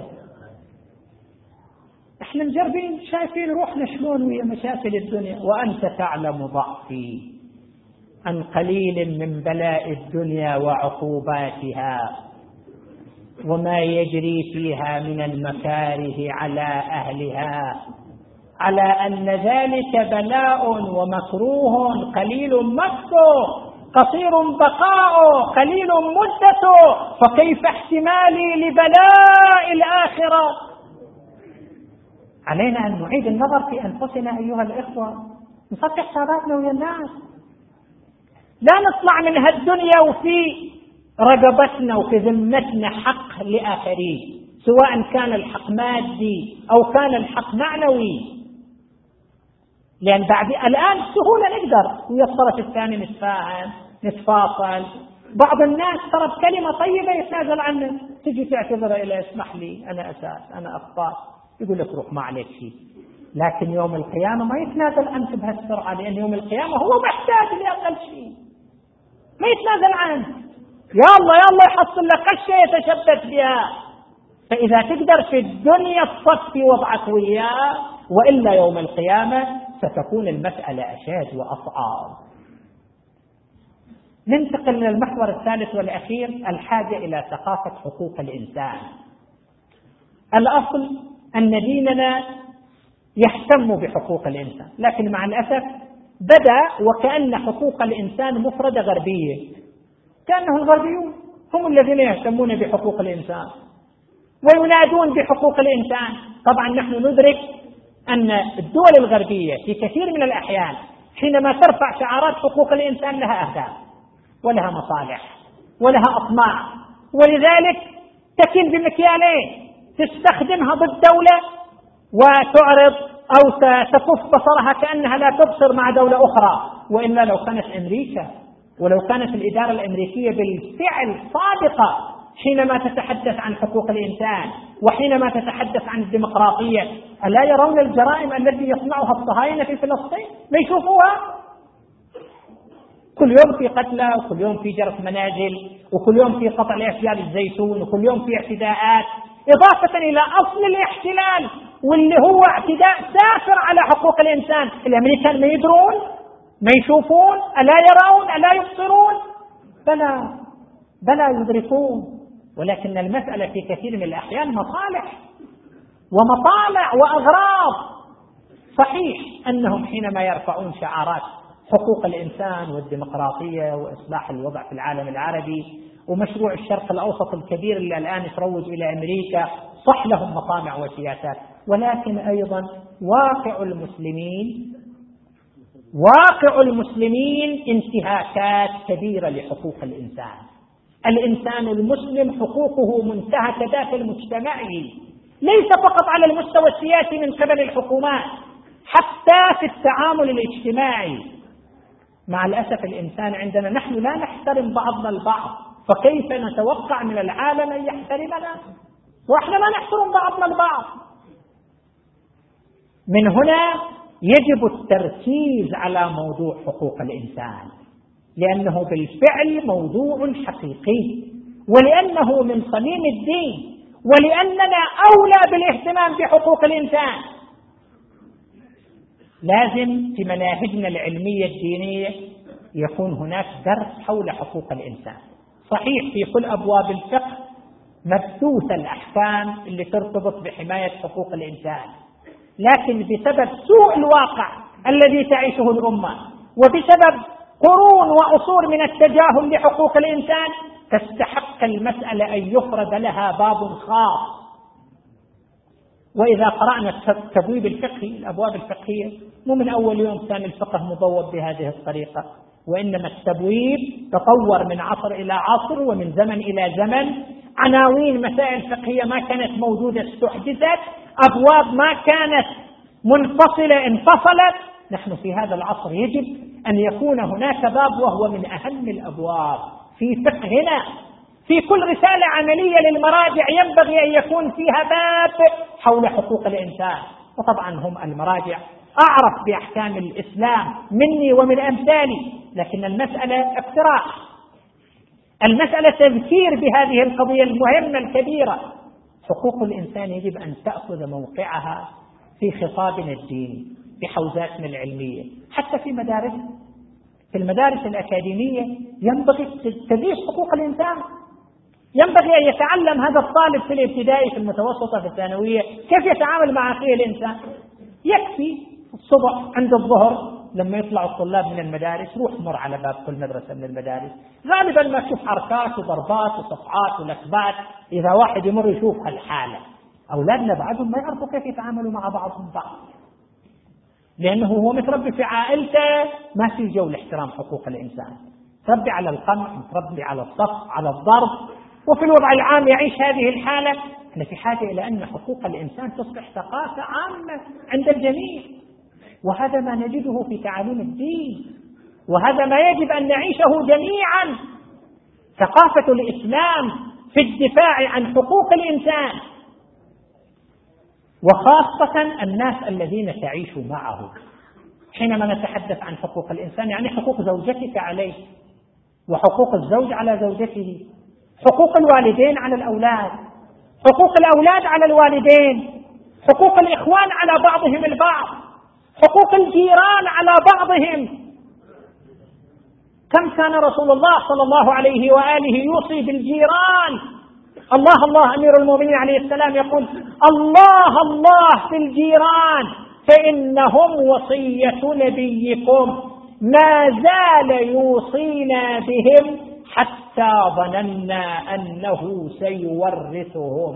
احنا مجربين شايفين روحنا شلون ويا مشاكل الدنيا. وأنت تعلم ضعفي عن قليل من بلاء الدنيا وعقوباتها وما يجري فيها من المكاره على أهلها، على أن ذلك بلاء ومكروه قليل مكته قصير بقاؤه قليل مدته، فكيف احتمالي لبلاء الآخرة؟ علينا أن نعيد النظر في أنفسنا أيها الإخوة، نصفح حساباتنا ويا الناس، لا نطلع من هالدنيا وفي رقبتنا وفي ذمتنا حق لآخرين، سواء كان الحق مادي أو كان الحق معنوي. لأن بعد الآن سهولة نقدر ويا الطرف الثاني نتفاهم نتفاصل. بعض الناس ترى بكلمة طيبة يتنازل عنه، تجي تعتذر إليه اسمح لي أنا أساس أنا أخطأت، يقول لك روح ما عليك شيء. لكن يوم القيامة ما يتنازل عنك بهالسرعة، لأن يوم القيامة هو محتاج لأقل شيء، ما يتنازل عنه. يا الله يا الله يحصل لك قشة يتشبث بها. فإذا تقدر في الدنيا تصفي وضعك وياه، وإلا يوم القيامة ستكون المسألة أشد وأصعب. ننتقل للمحور الثالث والأخير، الحاجة إلى ثقافة حقوق الإنسان. الأصل أن ديننا يهتم بحقوق الإنسان، لكن مع الأسف بدأ وكأن حقوق الإنسان مفردة غربية، كأنه الغربيون هم الذين يهتمون بحقوق الإنسان وينادون بحقوق الإنسان. طبعا نحن ندرك أن الدول الغربية في كثير من الأحيان حينما ترفع شعارات حقوق الإنسان لها أهداف ولها مصالح ولها أطماع، ولذلك تكن بمكيالين، تستخدمها ضد دولة وتعرض أو تكف بصرها كأنها لا تبصر مع دولة أخرى. وإلا لو كانت أمريكا ولو كانت الإدارة الأمريكية بالفعل صادقة حينما تتحدث عن حقوق الإنسان وحينما تتحدث عن الديمقراطية، ألا يرون الجرائم التي يصنعها الصهاينة في فلسطين؟ ما يشوفوها؟ كل يوم في قتلى، وكل يوم في جرف منازل، وكل يوم في قطع لأشجار الزيتون، وكل يوم في اعتداءات، إضافة إلى أصل الاحتلال واللي هو اعتداء سافر على حقوق الإنسان. الأمريكان ما يدرون؟ ما يشوفون؟ ألا يرون؟ ألا يبصرون؟ بلى بلى يدركون، ولكن المسألة في كثير من الأحيان مصالح ومطالع وأغراض. صحيح أنهم حينما يرفعون شعارات حقوق الإنسان والديمقراطية وإصلاح الوضع في العالم العربي ومشروع الشرق الأوسط الكبير اللي الآن يتروج إلى أمريكا، صح لهم مطامع وسياسات، ولكن أيضا واقع المسلمين واقع المسلمين انتهاكات كبيرة لحقوق الإنسان. الإنسان المسلم حقوقه منتهكة داخل مجتمعه، ليس فقط على المستوى السياسي من قبل الحكومات، حتى في التعامل الاجتماعي. مع الأسف الإنسان عندنا نحن لا نحترم بعضنا البعض، فكيف نتوقع من العالم أن يحترمنا وإحنا لا نحترم بعضنا البعض؟ من هنا يجب التركيز على موضوع حقوق الإنسان، لأنه بالفعل موضوع حقيقي، ولأنه من صميم الدين، ولأننا أولى بالاهتمام بحقوق الإنسان. لازم في مناهجنا العلمية الدينية يكون هناك درس حول حقوق الإنسان. صحيح في كل أبواب الفقه مبثوث الأحكام اللي ترتبط بحماية حقوق الإنسان، لكن بسبب سوء الواقع الذي تعيشه الأمة وبسبب قرون وعصور من التجاهل لحقوق الإنسان تستحق المسألة أن يفرد لها باب خاص. وإذا قرأنا التبويب الفقهي، الأبواب الفقهية، مو من أول يوم كان الفقه مبوب بهذه الطريقة، وإنما التبويب تطور من عصر إلى عصر ومن زمن إلى زمن. عناوين مسائل فقهية ما كانت موجودة استحدثت، أبواب ما كانت منفصلة انفصلت. نحن في هذا العصر يجب أن يكون هناك باب، وهو من أهم الأبواب في فقهنا. في كل رسالة عملية للمراجع ينبغي أن يكون فيها باب حول حقوق الإنسان. وطبعا هم المراجع أعرف بأحكام الإسلام مني ومن أمثالي، لكن المسألة اقتراح، المسألة تذكير بهذه القضية المهمة الكبيرة. حقوق الإنسان يجب أن تأخذ موقعها في خطابنا الديني، في حوزاتنا العلمية، حتى في مدارس في المدارس الأكاديمية ينبغي تدريس حقوق الإنسان. ينبغي أن يتعلم هذا الطالب في الابتدائي، في المتوسطة، في الثانوية، كيف يتعامل مع أخيه الإنسان. يكفي الصبح عند الظهر لما يطلع الطلاب من المدارس روح مر على باب كل مدرسة من المدارس، غالبا ما تشوف حركات وضربات وصفعات ولكبات. إذا واحد يمر يشوف هالحالة، أولادنا بعضهم ما يعرفوا كيف يتعاملوا مع بعضهم بعض، لأنه هو متربي في عائلته ما في جو لاحترام حقوق الإنسان، متربي على القمع، متربي على الصف، على الضرب، وفي الوضع العام يعيش هذه الحالة. احنا في حاجة إلى أن حقوق الإنسان تصبح ثقافة عامة عند الجميع، وهذا ما نجده في تعاليم الدين، وهذا ما يجب أن نعيشه جميعا. ثقافة الإسلام في الدفاع عن حقوق الإنسان، وخاصة الناس الذين تعيش معه. حينما نتحدث عن حقوق الإنسان يعني حقوق زوجتك عليه، وحقوق الزوج على زوجته، حقوق الوالدين على الأولاد، حقوق الأولاد على الوالدين، حقوق الإخوان على بعضهم البعض، حقوق الجيران على بعضهم. كم كان رسول الله صلى الله عليه وآله يوصي بالجيران. الله الله أمير المؤمنين عليه السلام يقول: الله الله في الجيران فإنهم وصية نبيكم، ما زال يوصينا بهم حتى ظننا أنه سيورثهم.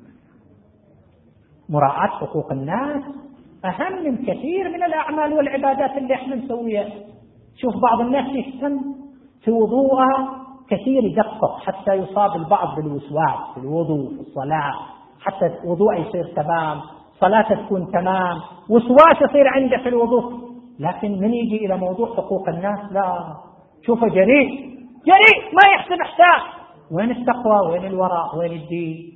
مراعاة حقوق الناس أهم من كثير من الأعمال والعبادات اللي احنا نسويها. شوف بعض الناس يهتم في وضوءها كثير، يدقق حتى يصاب البعض بالوسواس في الوضوء في الصلاة، حتى الوضوء يصير تمام، صلاته تكون تمام، وسواس يصير عنده في الوضوء. لكن من يجي إلى موضوع حقوق الناس لا، شوفه جريء جريء ما يحسب حساب. وين التقوى؟ وين الوراء؟ وين الدين؟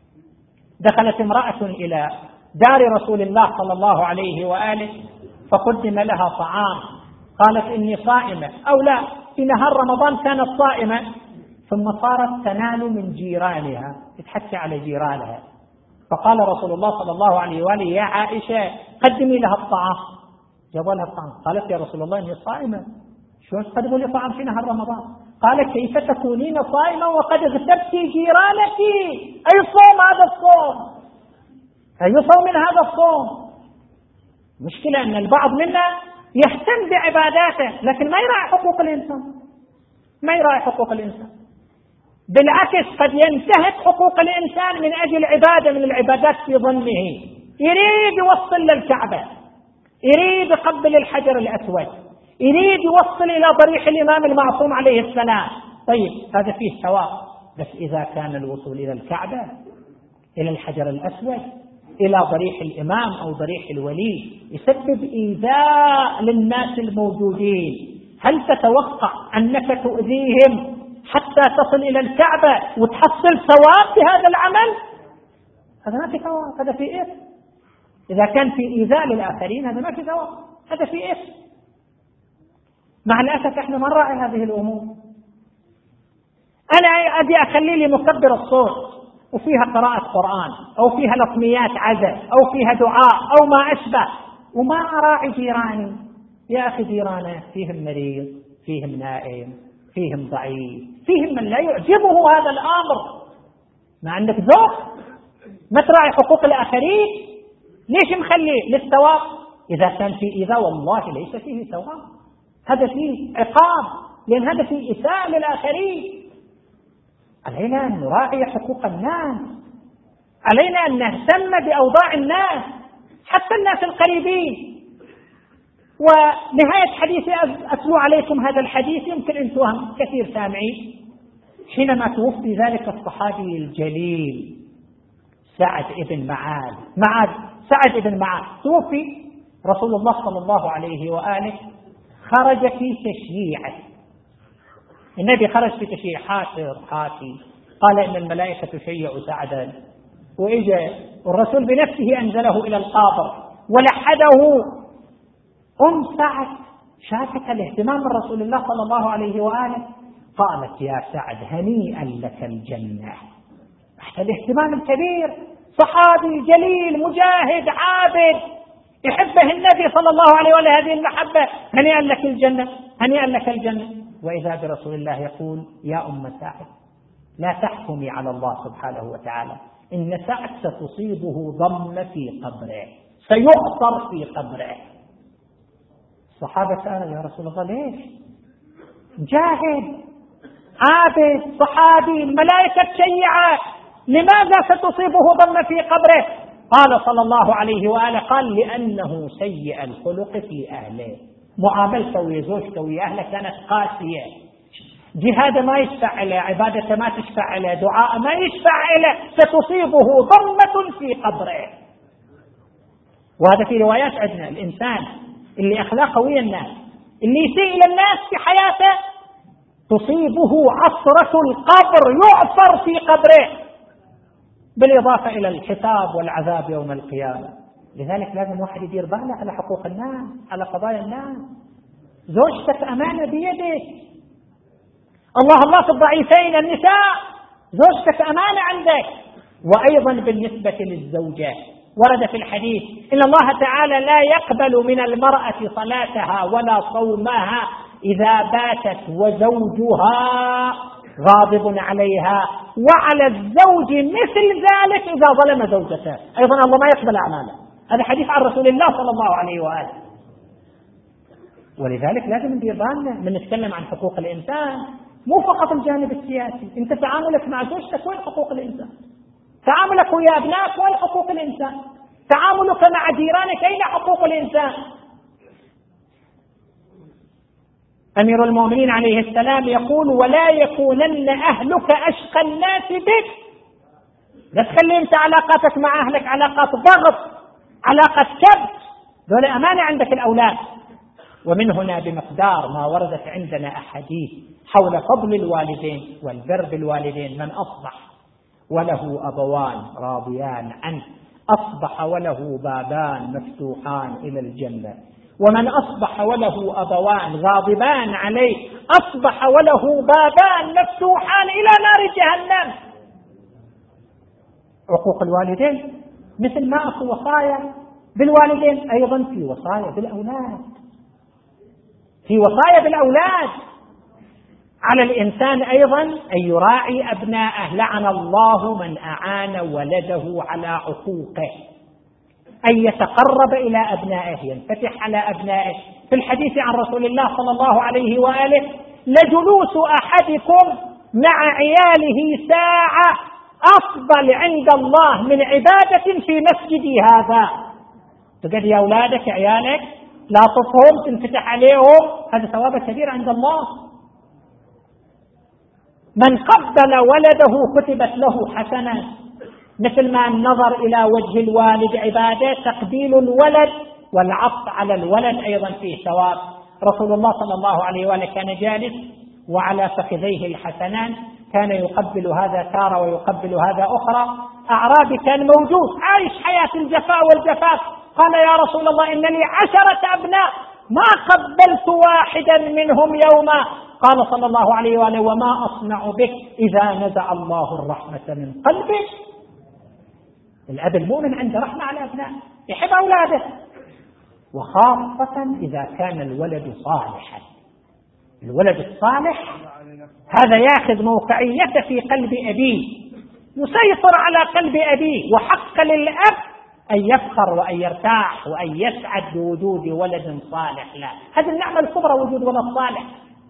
دخلت امرأة إلى دار رسول الله صلى الله عليه وآله فقدم لها طعام، قالت إني صائمة، أو لا، في نهار رمضان كانت صائمة، ثم صارت تنال من جيرانها، تتحكي على جيرانها. فقال رسول الله صلى الله عليه وآله: يا عائشة قدمي لها الطعام. جابوا لها الطعام، قالت: يا رسول الله إني صائمة، شو تقدموا لي طعام في نهار رمضان؟ قال: كيف تكونين صائمة وقد اغتبت جيرانك؟ أي صوم هذا الصوم؟ أي صوم من هذا الصوم؟ مشكلة أن البعض منا يهتم بعباداته لكن ما يراعي حقوق الإنسان، ما يراعي حقوق الإنسان، بالعكس قد ينتهك حقوق الإنسان من أجل عبادة من العبادات في ظنه، يريد يوصل للكعبة، يريد يقبل الحجر الأسود، يريد يوصل إلى ضريح الإمام المعصوم عليه السلام. طيب هذا فيه ثواب، بس إذا كان الوصول إلى الكعبة، إلى الحجر الأسود، إلى ضريح الإمام أو ضريح الولي يسبب إيذاء للناس الموجودين، هل تتوقع أنك تؤذيهم حتى تصل إلى الكعبة وتحصل ثواب في هذا العمل؟ هذا ما في ثواب، هذا في إثم. إذا كان في إيذاء للآخرين هذا ما في ثواب، هذا في إثم. مع الأسف إحنا ما نراعي هذه الأمور. أنا أبي أخلي لي مكبر الصوت وفيها قراءة قرآن أو فيها لطميات عزاء أو فيها دعاء أو ما أشبه، وما أراعي جيراني. يا أخي جيرانه فيهم مريض، فيهم نائم، فيهم ضعيف، فيهم من لا يعجبه هذا الأمر. ما عندك ذوق؟ ما تراعي حقوق الآخرين؟ ليش مخليه للثواب؟ إذا كان في إيذاء والله ليس فيه ثواب، هذا فيه عقاب، لأن هذا فيه إساءة للآخرين. علينا أن نراعي حقوق الناس، علينا أن نهتم بأوضاع الناس حتى الناس القريبين. ونهاية حديثي أتلو عليكم هذا الحديث يمكن أن توهم كثير سامعين. حينما توفي ذلك الصحابي الجليل سعد بن معاذ معاذ سعد بن معاذ توفي، رسول الله صلى الله عليه وآله خرج في تشييعه. النبي خرج في تشييع حاسر حاكي، قال إن الملائكة تشيع سعدا، وإجا والرسول بنفسه أنزله إلى القبر ولحده. أم سعد شافت الاهتمام من رسول الله صلى الله عليه وآله، قالت يا سعد هنيئا لك الجنة. تحت الاهتمام الكبير، صحابي جليل مجاهد عابد يحبه النبي صلى الله عليه وآله هذه المحبة، هنيئا لك الجنة هنيئا لك الجنة. وإذا برسول الله يقول يا أم سعد لا تحكمي على الله سبحانه وتعالى، إن سعد ستصيبه ضم في قبره، سيؤثر في قبره. الصحابة سألوا يا رسول الله ليش؟ جاهد عابد صحابي الملائكة تشيعه، لماذا ستصيبه ضم في قبره؟ قال صلى الله عليه وآله قال لأنه سيء الخلق في أهله، معاملته وزوجته وأهله كانت قاسية، جهاد ما يشفع له، عبادة ما تشفع له، دعاء ما يشفع له، ستصيبه ضمة في قبره. وهذا في روايات عندنا. الإنسان اللي أخلاقه ويا الناس، اللي يسيء إلى الناس في حياته، تصيبه عصرة القبر، يعصر في قبره، بالإضافة إلى الحساب والعذاب يوم القيامة. لذلك لازم واحد يدير باله على حقوق الناس، على قضايا الناس. زوجتك أمانة بيدك، الله الله في الضعيفين النساء، زوجتك أمانة عندك. وأيضا بالنسبة للزوجة ورد في الحديث إن الله تعالى لا يقبل من المرأة صلاتها ولا صومها إذا باتت وزوجها غاضب عليها، وعلى الزوج مثل ذلك إذا ظلم زوجته. أيضا الله ما يقبل أعماله. هذا حديث عن رسول الله صلى الله عليه وآله. ولذلك لازم ندير بالنا من نتكلم عن حقوق الإنسان، مو فقط الجانب السياسي. أنت تعاملك مع زوجتك وين حقوق الإنسان؟ تعاملك ويا أبنائك وين حقوق الإنسان؟ تعاملك مع جيرانك أين حقوق الإنسان؟ أمير المؤمنين عليه السلام يقول ولا يكونن أهلك أشقى الناس بك. لا تخلي أنت علاقاتك مع أهلك علاقات ضغط، علاقة كبت، دول أمانة عندك الأولاد. ومن هنا بمقدار ما وردت عندنا أحاديث حول فضل الوالدين والبر بالوالدين، من أصبح وله أبوان راضيان عنه أصبح وله بابان مفتوحان إلى الجنة، ومن أصبح وله أبوان غاضبان عليه أصبح وله بابان مفتوحان إلى نار جهنم. عقوق الوالدين مثل ما أكو وصايا بالوالدين، أيضا في وصايا بالأولاد، في وصايا بالأولاد. على الإنسان أيضا أن يراعي أبناءه. لعن الله من أعان ولده على عقوقه، أن يتقرب إلى أبنائه، ينفتح على أبنائه. في الحديث عن رسول الله صلى الله عليه وآله لجلوس أحدكم مع عياله ساعة أفضل عند الله من عبادة في مسجدي هذا. تقول يا أولادك عيالك لا تطهم تنفتح عليهم، هذا ثواب كبير عند الله. من قبل ولده كتبت له حسنة، مثل ما النظر إلى وجه الوالد عبادة، تقبيل الولد والعطف على الولد أيضا فيه ثواب. رسول الله صلى الله عليه وآله كان جالس وعلى فخذيه الحسنان، كان يقبل هذا تارة ويقبل هذا أخرى. أعرابي كان موجود عايش حياة الجفاء والجفاف، قال يا رسول الله إن لي عشرة أبناء ما قبلت واحدا منهم يوما. قال صلى الله عليه وآله وما أصنع بك إذا نزع الله الرحمة من قلبك. الأب المؤمن عنده رحمة على أبنائه، يحب أولاده، وخاصة إذا كان الولد صالحا. الولد الصالح هذا يأخذ موقعيته في قلب أبيه، يسيطر على قلب أبيه. وحق للأب أن يفخر وأن يرتاح وأن يسعد بوجود ولد صالح. لا، هذه النعمة الكبرى وجود ولد صالح.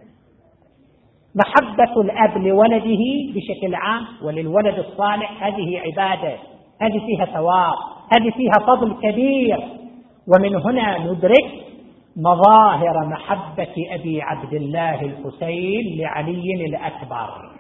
محبة الأب لولده بشكل عام وللولد الصالح هذه عبادة، هذه فيها ثواب، هذه فيها فضل كبير. ومن هنا ندرك مظاهر محبة أبي عبد الله الحسين لعلي الأكبر.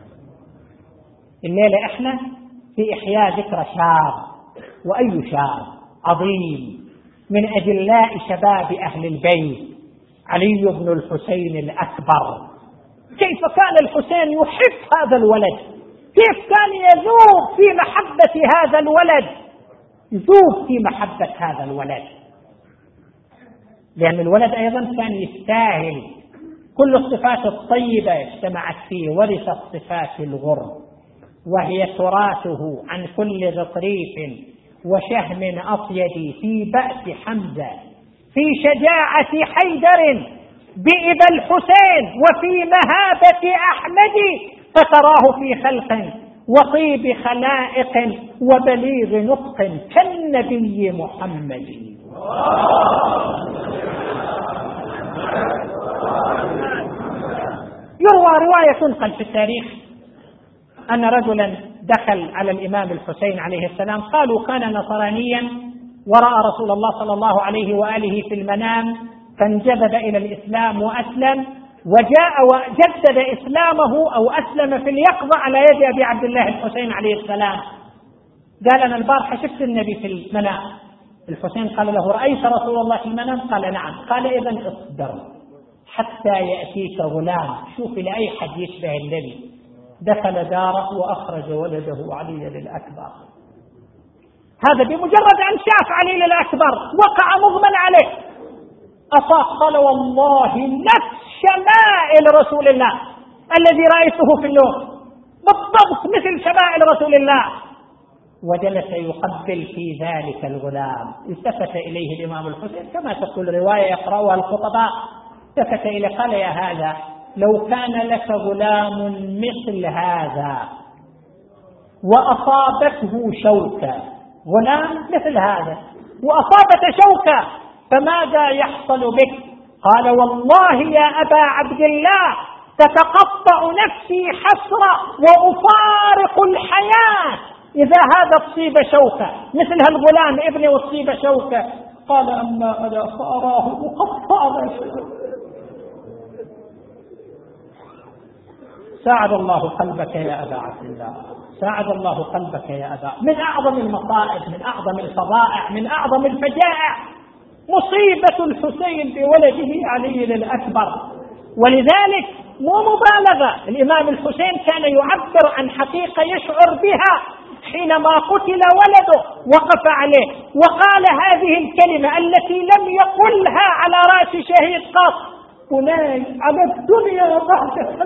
الليلة إحنا في إحياء ذكرى شاب، وأي شاب عظيم من أجلاء شباب أهل البيت، علي بن الحسين الأكبر. كيف كان الحسين يحب هذا الولد، كيف كان يذوب في محبة هذا الولد، يذوب في محبة هذا الولد، لأن الولد أيضا كان يستاهل كل الصفات الطيبة اجتمعت فيه، ورث الصفات الغر وهي تراثه عن كل غطريف وشهم أصيد، في بأس حمزة، في شجاعة حيدر، بإذا الحسين، وفي مهابة أحمد، فتراه في خلق وطيب خلائق وبليغ نطق كالنبي محمد. يروى رواية تنقل في التاريخ أن رجلا دخل على الإمام الحسين عليه السلام، قالوا كان نصرانيا ورأى رسول الله صلى الله عليه وآله في المنام فانجذب إلى الإسلام وأسلم، وجاء وجدد إسلامه أو أسلم في اليقظة على يد أبي عبد الله الحسين عليه السلام. قال أنا البارحة شفت النبي في المنام. الحسين قال له رأيت رسول الله في المنام؟ قال نعم. قال إذن اصبر حتى يأتيك غلام، شوف لأي حد يشبه النبي. دخل داره وأخرج ولده علي الأكبر. هذا بمجرد أن شاف علي الأكبر وقع مغمى عليه، أصاح قال والله نفس شمائل رسول الله الذي رأيته في النوم بالضبط مثل شمائل رسول الله. وجلس يقبل في ذلك الغلام. التفت إليه الإمام الحسين كما تقول رواية يقرأها الخطباء، التفت إليه قال يا هذا لو كان لك غلام مثل هذا وأصابته شوكة، غلام مثل هذا وأصابته شوكة، فماذا يحصل بك؟ قال والله يا أبا عبد الله تتقطع نفسي حسرة وأفارق الحياة إذا هذا تصيب شوكة مثل هالغلام ابني وتصيب شوكة. قال أما أنا فأراه مقطعا. ساعد الله قلبك يا أبا عبد الله، ساعد الله قلبك يا أبا. من أعظم المصائب، من أعظم الفظائع، من أعظم الفجائع مصيبة الحسين بولده علي الأكبر. ولذلك مو مبالغة، الإمام الحسين كان يعبر عن حقيقة يشعر بها حينما قتل ولده، وقف عليه وقال هذه الكلمة التي لم يقلها على رأس شهيد قط: بني على الدنيا بعد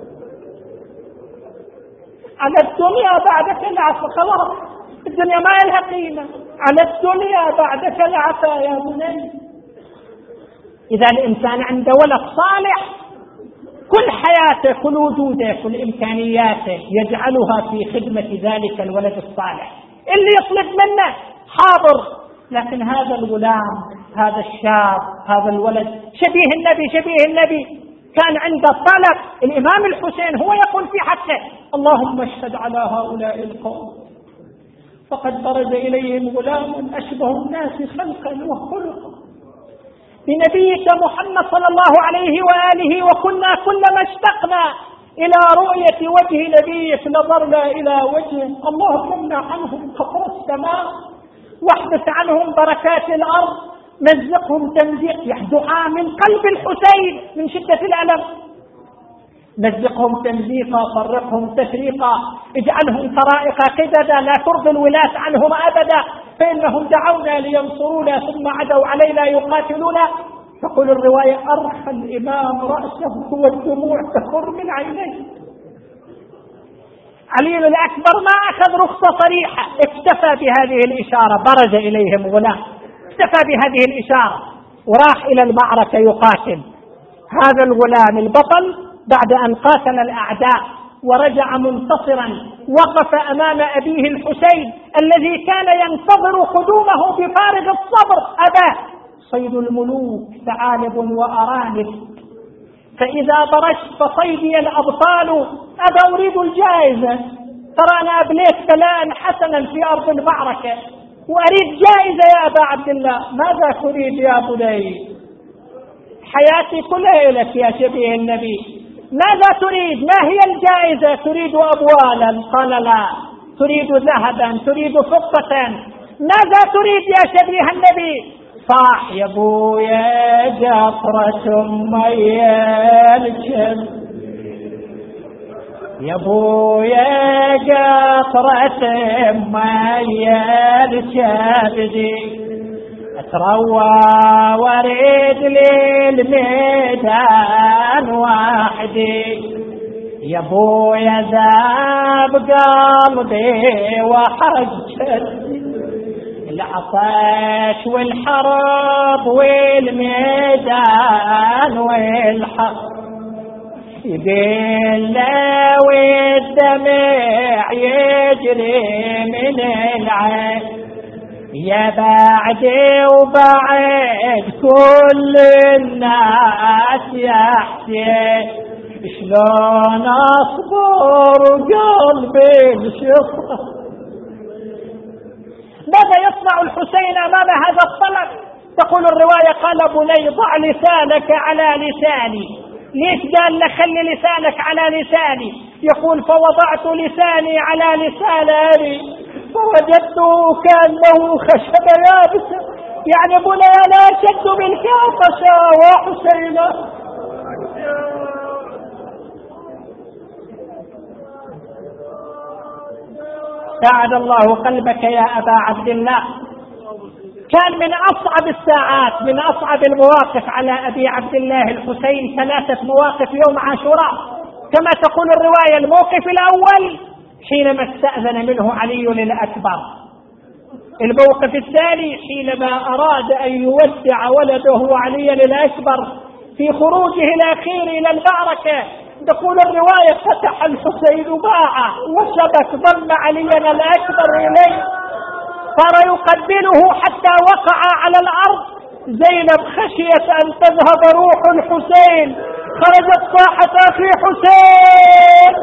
على الدنيا بعدك العفا. خلاص الدنيا ما لها قيمة، على الدنيا بعدك العفا يا بني. إذا الإنسان عنده ولد صالح كل حياته كل وجوده كل إمكانياته يجعلها في خدمة ذلك الولد الصالح اللي يطلب منه حاضر. لكن هذا الغلام، هذا الشاب، هذا الولد شبيه النبي، شبيه النبي، كان عنده طلب. الإمام الحسين هو يقول في حقه: اللهم اشهد على هؤلاء القوم فقد برز إليهم غلام أشبه الناس خلقا وخلقا بنبيك محمد صلى الله عليه وآله، وكنا كلما اشتقنا إلى رؤية وجه نبيك نظرنا إلى وجهه. اللهم امنع عنهم قطر السماء واحبس عنهم بركات الأرض، مزقهم تمزيق. دعاء من قلب الحسين من شدة الألم: مزقهم تمزيقا، فرقهم تفريقا، اجعلهم طرائق قددا، لا ترضي الولاة عنهم أبدا، فإنهم دعونا لينصرونا ثم عدوا علينا يقاتلونا. تقول الرواية: أرخى الإمام رأسه والدموع تخر من عينيه. علي الأكبر ما أخذ رخصة صريحة، اكتفى بهذه الإشارة، برز إليهم غلام، اكتفى بهذه الإشارة وراح إلى المعركة يقاتل. هذا الغلام البطل بعد أن قاتل الأعداء ورجع منتصرا وقف أمام أبيه الحسين الذي كان ينتظر قدومه بفارغ الصبر. أباه، صيد الملوك ثعالب وأرانب، فإذا برشت فصيدي الأبطال. أبا أريد الجائزة، ترى أنا أبليت بلاء حسنا في أرض المعركة وأريد جائزة يا أبا عبد الله. ماذا تريد يا بني؟ حياتي كلها لك يا شبيه النبي. ماذا تريد؟ ما هي الجائزة؟ تريد أبوالا؟ قال لا. تريد ذهبا؟ تريد فضة؟ ماذا تريد يا شبيه النبي؟ صاح يا ابويا جفرة ميا الجم، يا ابويا جفرة ميا الكبدي، اتروى واريد للميدان وحدي، يا ابويا ذاب قلبي وحجتي، العطش والحرب والميدان والحرب، يقل والدمع يجري من العين، يا بعدي وبعد كل الناس يا حسين، شلون اصبر قلبي الشفرة. ماذا يصنع الحسين امام هذا الطلب؟ تقول الرواية قال بني ضع لسانك على لساني. ليش قال لك خلي لسانك على لساني؟ يقول فوضعت لساني على لسان أبي فوجدته كأنه خشب يابسة. يعني بني لا شد بالكافشة وحسينا. ساعد الله قلبك يا أبا عبد الله. كان من أصعب الساعات، من أصعب المواقف على أبي عبد الله الحسين ثلاثة مواقف يوم عاشوراء كما تقول الرواية. الموقف الأول حينما استأذن منه علي للأكبر. الموقف الثاني حينما أراد أن يودع ولده علي للأكبر في خروجه الأخير إلى المعركة. تقول الرواية فتح الحسين باعه وشبك ضم عليا الأكبر إليه صار يقبله حتى وقع على الأرض. زينب خشيت أن تذهب روح الحسين خرجت صاحت أخي حسين،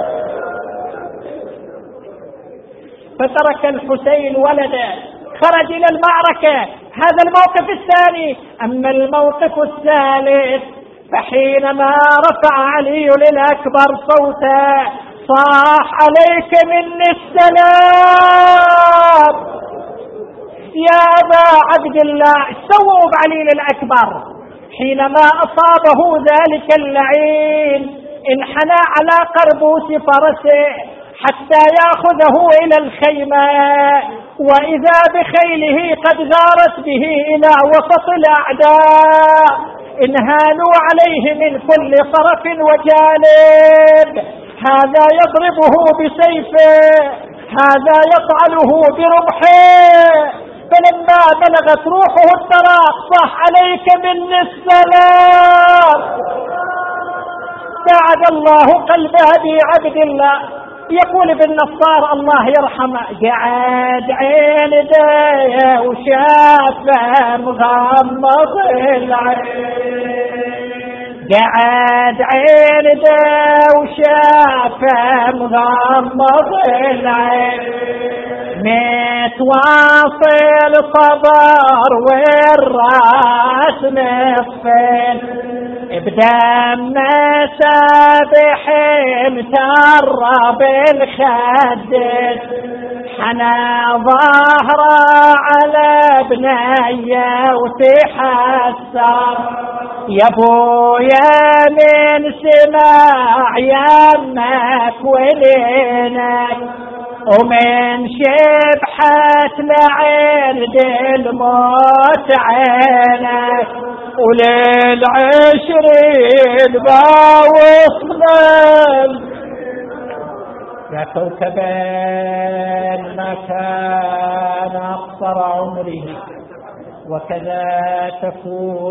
فترك الحسين ولده خرج إلى المعركة. هذا الموقف الثاني. أما الموقف الثالث فحينما رفع علي للأكبر صوته صاح عليك مني السلام يا أبا عبد الله. سووا بعلي الأكبر حينما أصابه ذلك اللعين انحنى على قربوس فرسه حتى يأخذه إلى الخيمة، وإذا بخيله قد غارت به إلى وسط الأعداء انهالوا عليه من كل طرف وجانب. هذا يضربه بسيفه، هذا يطعنه برمحه. فلما بلغت روحه التراق صاح عليك مني السلام. ساعد الله قلب أبي عبد الله. يقول ابن نصار الله يرحمه قعد عين ديه وشافه مغمض العين، قعد عين ديه وشافه مغمض العين، متواصل صبر والراس نصفين بدم سابح مترب الخدد، حنى ظهره على بنيه وتحسر. يا ابويا من سماع يمك ولينك ومن شبحة لعرد الموت عينك وللعشرين باوصنا يا كوكبا ما كان أقصر عمره وكذا تكون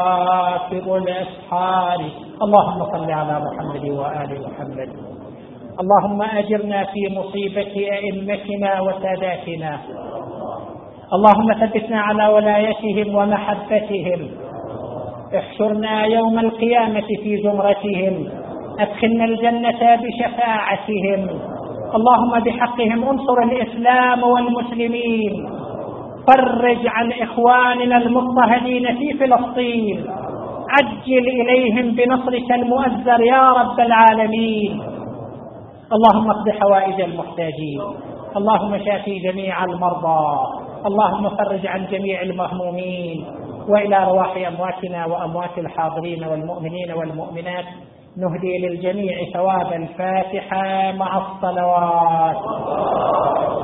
كواكب الأسحار. اللهم صل على محمد وآل محمد. اللهم أجرنا في مصيبة أئمتنا وساداتنا، اللهم ثبتنا على ولايتهم ومحبتهم، احشرنا يوم القيامة في زمرتهم، أدخلنا الجنة بشفاعتهم. اللهم بحقهم انصر الإسلام والمسلمين، فرج عن إخواننا المضطهدين في فلسطين، عجل إليهم بنصرك المؤزر يا رب العالمين. اللهم اقض حوائج المحتاجين، اللهم شافي جميع المرضى، اللهم فرج عن جميع المهمومين. وإلى أرواح أمواتنا وأموات الحاضرين والمؤمنين والمؤمنات نهدي للجميع ثواب الفاتحة مع الصلوات.